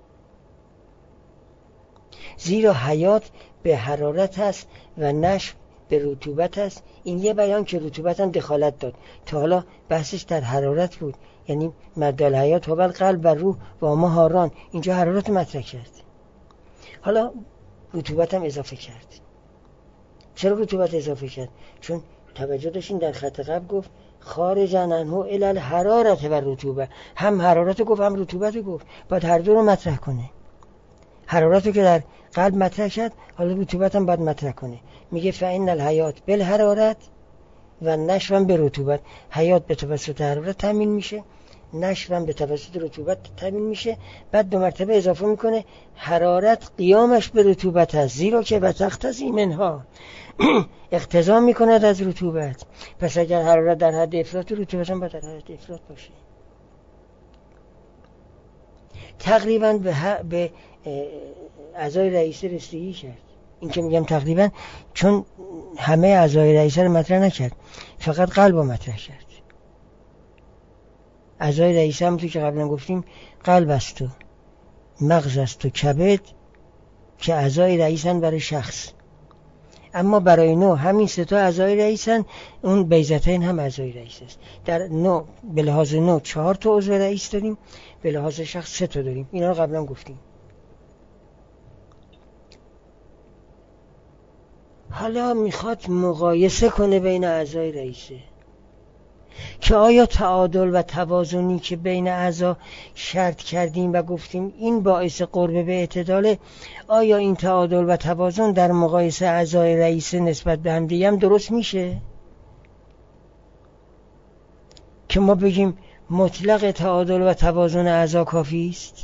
زیرا حیات به حرارت هست و نشو به رطوبت هست. این یه بیان که رطوبت هم دخالت داد. تا حالا بحثش در حرارت بود، یعنی مبدأ الحیات هو القلب و روح و ما هاران، اینجا حرارت مطرح کرد، حالا رطوبت هم اضافه کرد. چرا رطوبت اضافه کرد؟ چون توجه داشتین در خط قبل گفت خارجا عنه الی الحرارت و رطوبه، هم حرارت گفت هم رطوبت گفت، باید هر دو رو مطرح کنه. حرارت رو که در قلب مطرح کرد، حالا رطوبت هم باید مطرح کنه. میگه فإن الحیات بالحرارت و نشو به رطوبت، حیات به توسط حرارت تامین میشه، نشو به توسط رطوبت تامین میشه. بعد دو مرتبه اضافه میکنه حرارت قیامش به رطوبت هست، زیرا که و تقتضی منها، اقتضا میکند از رطوبت. پس اگر حرارت در حد افراط، رطوبت هم باید در حد افراط باشه. تقریبا به اعضای رئیسه رسیدگی کرد. این که میگم تقریبا چون همه اعضای رئیسه رو مطرح نکرد، فقط قلب رو مطرح کرد. اعضای رئیسه هم تو که قبلا گفتیم قلب است و مغز است و کبد که اعضای رئیسن برای شخص، اما برای نوع همین سه تا اعضای رئیسن. اون بیضتین هم اعضای رئیس است. در نوع به لحاظ نوع 4 تا عضو رئیس داریم، به لحاظ شخص 3 تا داریم. اینا رو قبلا گفتیم. حالا میخواد مقایسه کنه بین اعضای رئیسه که آیا تعادل و توازنی که بین اعضا شرط کردیم و گفتیم این باعث قرب به اعتداله، آیا این تعادل و توازن در مقایسه اعضای رئیسه نسبت به همدیگه هم درست میشه که ما بگیم مطلق تعادل و توازن اعضا کافی است،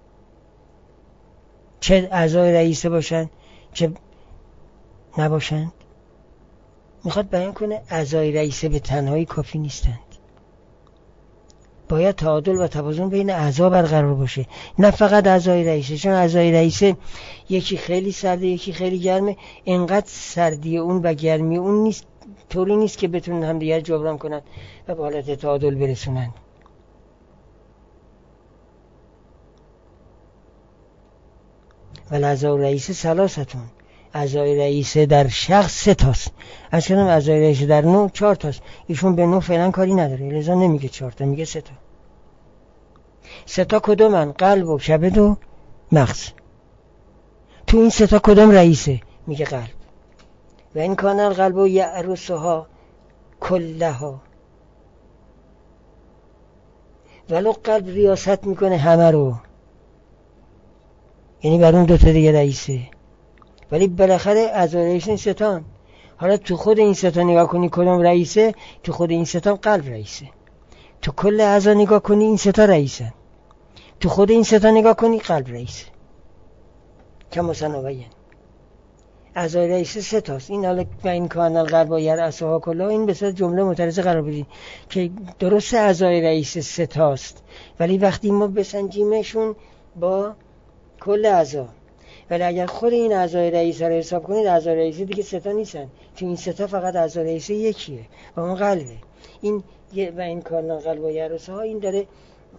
چه اعضای رئیسه باشن چه نباشند؟ میخواد بیان کنه اعضای رئیسه به تنهایی کافی نیستند، باید تعادل و توازن بین اعضا برقرار باشه، نه فقط اعضای رئیسه. چون اعضای رئیسه یکی خیلی سرده یکی خیلی گرمه، اینقدر سردی اون و گرمی اون نیست، طوری نیست که بتونن همدیگر جبران کنن و به حالت تعادل برسونن. و اعضای رئیسه ثلاثتون، اعضای رئیسه در شخص 3 تاست، از کنم اعضای رئیسه در نوع 4 تاست. ایشون به نوع فعلا کاری نداره، لذا نمیگه 4 تا، میگه 3 تا. 3 تا کدومن؟ قلب و کبد و مغز. تو این 3 تا کدوم رئیسه؟ میگه قلب. و این کان القلب یعرسها کلها، ولو قلب ریاست میکنه همه رو، یعنی بر اون 2 تا دیگه رئیسه. ولی بالاخره اعضای رئیس این ستان. حالا تو خود این ستان نگاه کنی کدوم رئیسه، تو خود این ستان قلب رئیسه. تو کل اعضا نگاه کنی این ستا رئیسن، تو خود این ستا نگاه کنی قلب رئیسه. کما سنوین اعضای رئیس ستاست. این حالا و این کان القلب و یرأسها کلا، این به صورت جمله مترادفه قرار بدید که درست اعضای رئیس ستاست، ولی وقتی ما بسنجیمشون با کل اعضا، ولی اگر خود این اعضای رئیس رو حساب کنید، اعضای رئیس دیگه ستا نیستن، چون این ستا فقط اعضای رئیس یکیه و اون قلبه. این و این کان القلب و یرأسها، این داره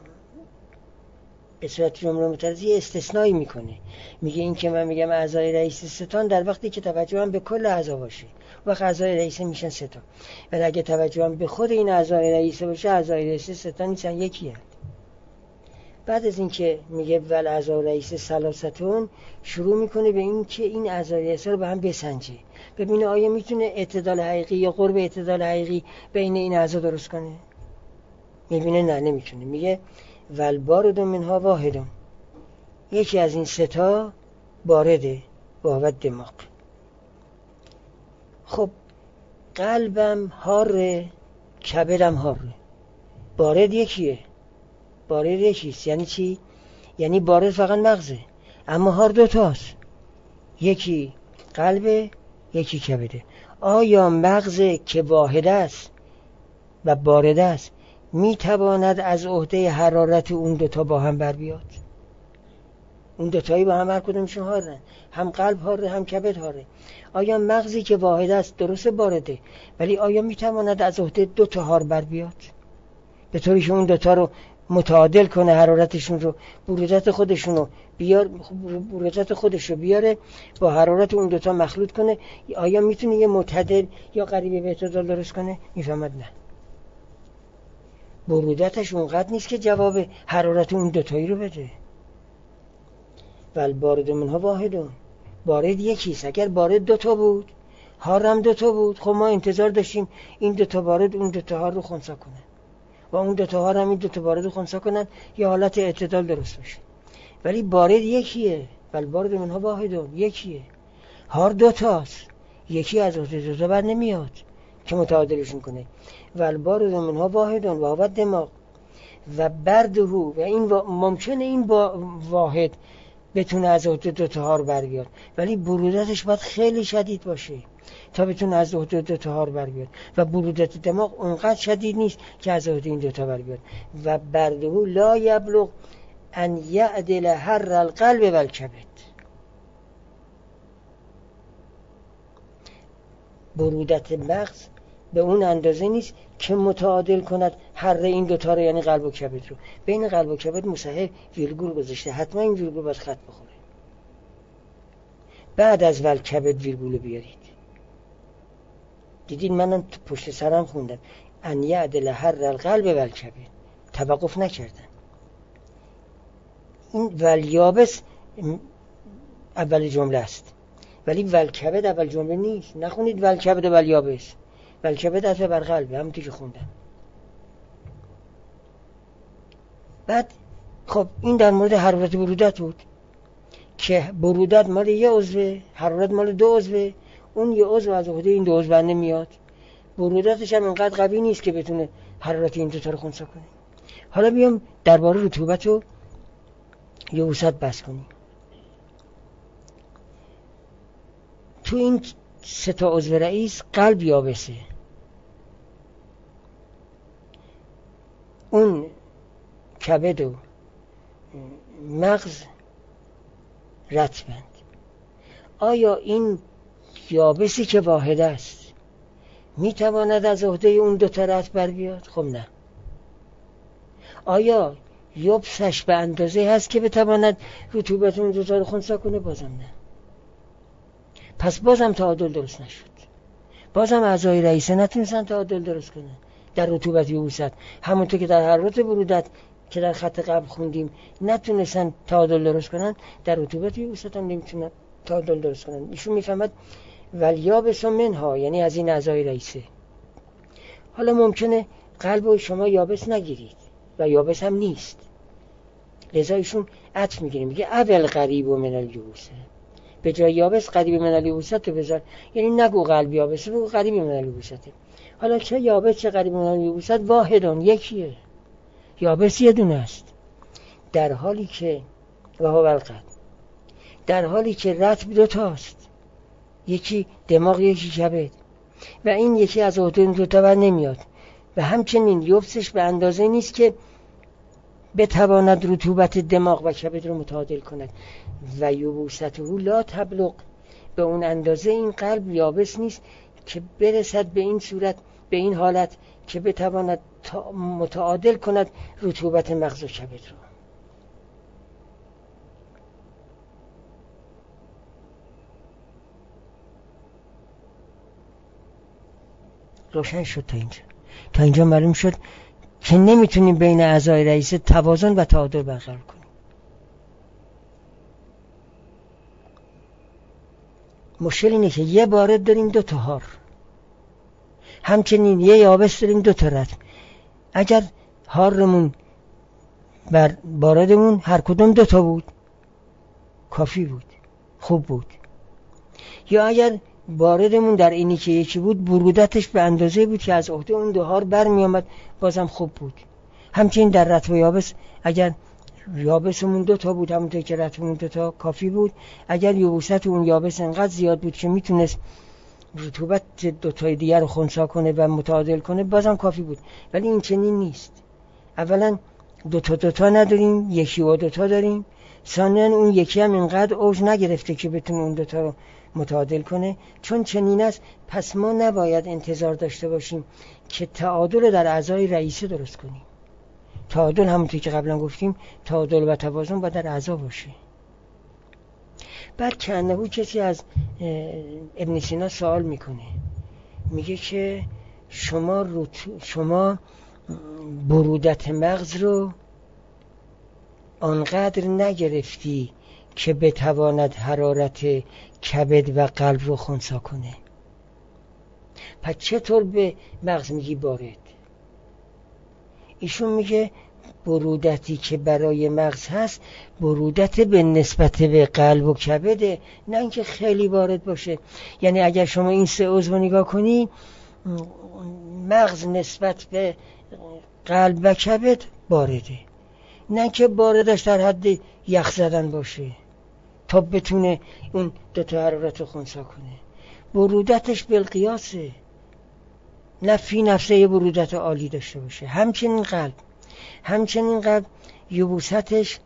به صورت جمله مترادفه استثنایی میکنه. میگه این که من میگم اعضای رئیس ستان در وقتی که توجهم به کل اعضا باشه، وقت اعضای رئیس میشن ستا. ولی اگه توجهم به خود این اعضای رئیس باشه، اعضای رئیس ستان نیستن، یکیه. بعد از این که میگه ول اعضای رئیس ثلاثتون، شروع میکنه به این که این اعضای رئیس رو به هم بسنجه، ببینه آیا میتونه اعتدال حقیقی یا قرب اعتدال حقیقی بین این اعضا درست کنه. میبینه نه، نمیتونه. میگه ول بارد منها واحد، یکی از این ستا بارده و دماغ. خب قلبم حاره، کبدم حاره. بارد یکیه، بارد یکیست. یعنی چی؟ یعنی بارد فقط مغزه، اما حار دوتاست، یکی قلبه یکی کبده. آیا مغز که واحد است و بارد است میتواند از عهده حرارت اون دوتا با هم بر بیاد؟ اون دوتایی با هم هر کدومشون حارن، هم قلب حاره هم کبد حاره. آیا مغزی که واحد است درست بارده، ولی آیا میتواند از عهده دوتا حار بر بیاد به طوری که اون دوتا رو متعادل کنه، حرارتشون رو، برودت خودشون رو برودت خودش رو بیاره با حرارت اون دوتا مخلوط کنه؟ آیا میتونه یه معتدل یا قریب به اعتدال درست کنه؟ میفهمد نه، برودتش اونقدر نیست که جواب حرارت اون دوتایی رو بده. ول بارد منها واحدون، بارد یکیست. اگر بارد دوتا بود، حارم دوتا بود، خب ما انتظار داشتیم این دوتا بارد اون دوتا حار رو خنثی کنن و اون دوتا حار هم این دوتا بارد رو خنثی کنن، یا حالت اعتدال درست بشه. ولی بارد یکیه، ول بارد منها واحدون، یکیه. حار دوتاست، یکی از عهده دوتا بر نمیاد که متعادلشون کنه. ول بارد منها واحدون و هو دماغ و برده، و این ممکنه این با واحد بتونه از عهده دوتا حار بر بیاد، ولی برودتش باید خیلی شدید باشه تا بتونه از عهده دوتا حار بر بیاد و برودت دماغ اونقدر شدید نیست که از عهده این دوتا بر بیاد. و برده لا یبلغ ان یعدل حر القلب و الکبد، برودت مغز به اون اندازه نیست که متعادل کند حر این دوتا رو، یعنی قلب و کبد رو. بین قلب و کبد مصحح ویرگول گذاشته، حتما این ویرگول باید خط بخوره. بعد از ول کبد ویرگول بیارید. دیدین منم پشت سرم خوندم ان یعدل حر القلب و الکبد، توقف نکردن. این ول یابس اول جمله است، ولی ول کبد اول جمله نیست. نخونید ول کبد و ول یابس، ول کبد عطف بر قلب، همونطور که خوندم. بعد خب این در مورد حرارت برودت بود که برودت مال یه عضو، حرارت مال دو عضو، اون یه عضو از عهده این دو عضو بر نمیاد، برودتش هم انقدر قوی نیست که بتونه حرارت این دوتا رو خنثی کنه. حالا بیام درباره رطوبت و یبوست بحث کنیم. تو این سه تا عضو رئیس قلب یابسه، اون کبد و مغز رطبند. آیا این یابسی که واحد است میتواند از عهده اون دوتا رطب بر بیاد؟ خب نه. آیا یبسش به اندازه هست که بتواند رطوبت اون دوتا رو خنثی کنه؟ بازم نه. پس بازم تعادل درست نشد، بازم اعضای رئیسه نتونستن تعادل درست کنن در رطوبت یبوست. همونطور که در حرارت برودت که در خط قبل خوندیم نتونستن تعادل درست کنن، در رطوبت یبوست هم نمیتونن تعادل درست کنن. ایشون میفهمد ولیابس منها، یعنی از این اعضای رئیسه. حالا ممکنه قلب و شما یابس نگیرید و یابس هم نیست، لذا ایشون عطف میگیره، میگه اول قریب و من الیبوسه، به جای یابس قریب من الیبوست رو بذار، یعنی نگو قلب یابسه، بگو قریب من الیبوسته. حالا چه یابس چه قریب من الیبوست واحدون، یکیه، یابس یه دونه است. در حالی که و هو القلب، در حالی که رطب دو تاست، یکی دماغ یکی کبد، و این یکی از عهده این دوتا بر نمیاد. و همچنین یبسش به اندازه نیست که بتواند رطوبت دماغ و کبد رو متعادل کند. و یبوسته لا تبلغ، به اون اندازه این قلب یابس نیست که برسد به این صورت، به این حالت که بتواند متعادل کند رطوبت مغز و کبد رو. روشن شد تا اینجا معلوم شد که نمیتونیم بین اعضای رئیسه توازن و تعادل برقرار کنیم. مشکل اینه که یه بارد داریم دو تا هار، همچنین یه یابس داریم دو تا رطب. اگر هارمون بر باردمون هر کدوم دو تا بود کافی بود، خوب بود. یا اگر باردمون در اینی که یکی بود برودتش به اندازه بود که از عهده اون دو هار برمی آمد، بازم خوب بود. همچنین در رطب و یابس اگر یابسمون دو تا بود همونطور که رطبمون دو تا کافی بود. اگر یبوست اون یابس انقدر زیاد بود که میتونست رطوبت دو تای دیگر رو خنثی کنه و متعادل کنه، بازم کافی بود. ولی این چنین نیست. اولا دو تا نداریم، یکی و دو تا داریم. ثانیاً اون یکی هم اینقدر اوج نگرفته که بتونه اون دو تا رو متعادل کنه. چون چنین است پس ما نباید انتظار داشته باشیم که تعادل در اعضای رئیسه درست کنیم. تعادل همونطور که قبلا گفتیم، تعادل و توازن باید در اعضا باشه. بعد کنهو کسی از ابن سینا سوال میکنه، میگه که شما برودت مغز رو آنقدر نگرفتی که بتواند حرارت کبد و قلب رو خنثی کنه، پس چطور به مغز میگی بارد؟ ایشون میگه برودتی که برای مغز هست برودت به نسبت به قلب و کبده، نه اینکه خیلی بارد باشه. یعنی اگر شما این سه عضو نگاه کنی، مغز نسبت به قلب و کبد بارده، نه که باردش در حد یخ زدن باشه تا بتونه اون دوتا حرارت رو خنثی کنه. برودتش بالقیاسه، نه فی نفسه یه برودت عالی داشته باشه. همچنین قلب یبوستش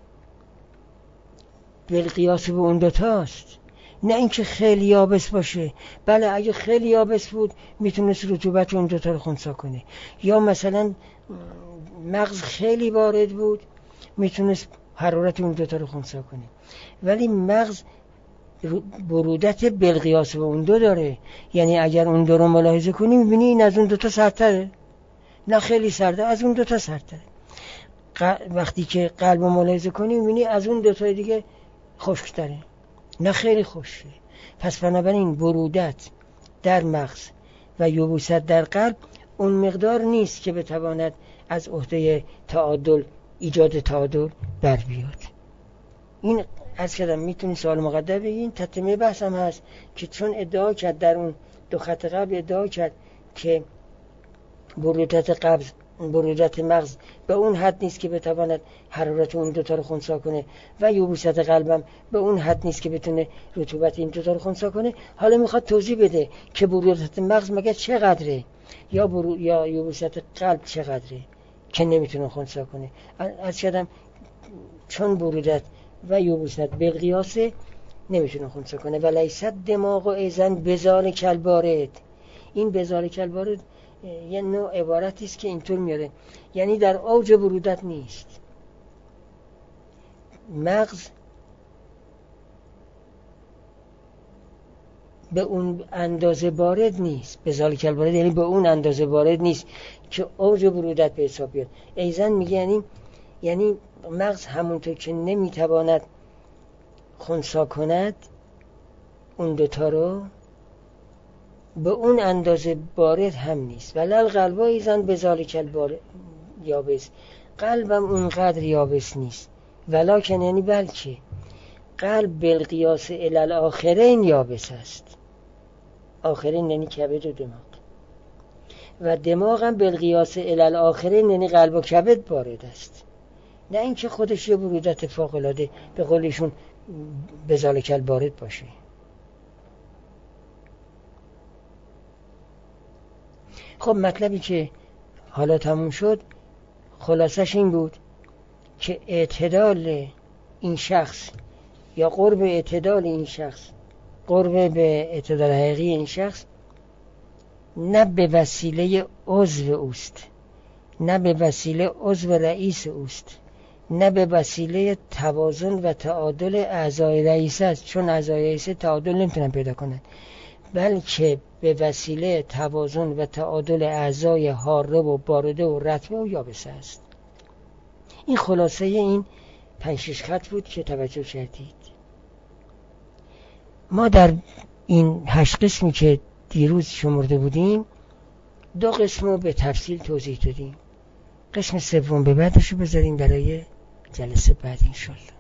بالقیاس به اون دوتاست، نه اینکه خیلی یابس باشه. بله اگه خیلی یابس بود میتونست رطوبت اون دوتا رو خنثی کنه، یا مثلا مغز خیلی بارد بود میتونست حرارت اون دوتا رو خنثی کنه. ولی مغز برودت بالقیاس به اون دو داره، یعنی اگر اون دو رو ملاحظه کنی میبینی این از اون دوتا سردتره، نه خیلی سرده، از اون دوتا سردتره. وقتی که قلب رو ملاحظه کنی میبینی از اون دوتا دیگه خشکتره، نه خیلی خشکه. پس بنابراین برودت در مغز و یبوست در قلب اون مقدار نیست که بتواند از عهده تعادل، ایجاد تعادل بر بیاد. این از کردم میتونی سوال مقدر بگین. تتمه بحث هم هست که چون ادعا کرد در اون دو خط قبل ادعا کرد که برودت مغز به اون حد نیست که بتواند حرارت اون دوتا رو خنثی کنه و یبوست قلبم به اون حد نیست که بتونه رطوبت این دوتا رو خنثی کنه. حالا میخواد توضیح بده که برودت مغز مگه چقدره یا یبوست قلب چقدره که نمیتونه خنثی کنه. از کردم چون برودت و یبوست بالقیاس نمیتونه خنثی کنه. و لیست دماغ و ایزن بزار کلبارد. این بزار کلبارد یه نوع عبارتی است که اینطور میاره، یعنی در اوج برودت نیست. مغز به اون اندازه بارد نیست، بزار کلبارد یعنی به اون اندازه بارد نیست که اوج برودت به حساب بیاد. ایزن میگه یعنی مغز همونطور که نمیتواند خنثی کند اون دوتا رو، به اون اندازه بارد هم نیست. ولل قلب ایزن بذالک البارد یابس، قلبم اونقدر یابس نیست. ولکن یعنی بلکه قلب بالقیاس الی الاخرین یابس است. آخرین یعنی کبد و دماغ، و دماغ هم بالقیاس الی الاخرین یعنی قلب و کبد وارد است. نه اینکه خودش یه برودت فاق‌العاده به قولشون بذالک البارد باشه. خب مطلبی که حالا تموم شد خلاصش این بود که اعتدال این شخص یا قرب اعتدال این شخص، قرب به اعتدال حقیقی این شخص، نه به وسیله عضو اوست، نه به وسیله عضو رئیس اوست، نه به وسیله توازن و تعادل اعضای رئیس است، چون اعضای رئیس تعادل نمیتونن پیدا کنن، بلکه به وسیله توازن و تعادل اعضای حاره و بارده و رطبه و یابسه است. این خلاصه این 5-6 خط بود که توجه کردید. ما در این 8 قسمی که دیروز شمرده بودیم 2 قسم رو به تفصیل توضیح دادیم. قسم سوم به بعدش رو بذاریم برای جلسه بعد انشالله.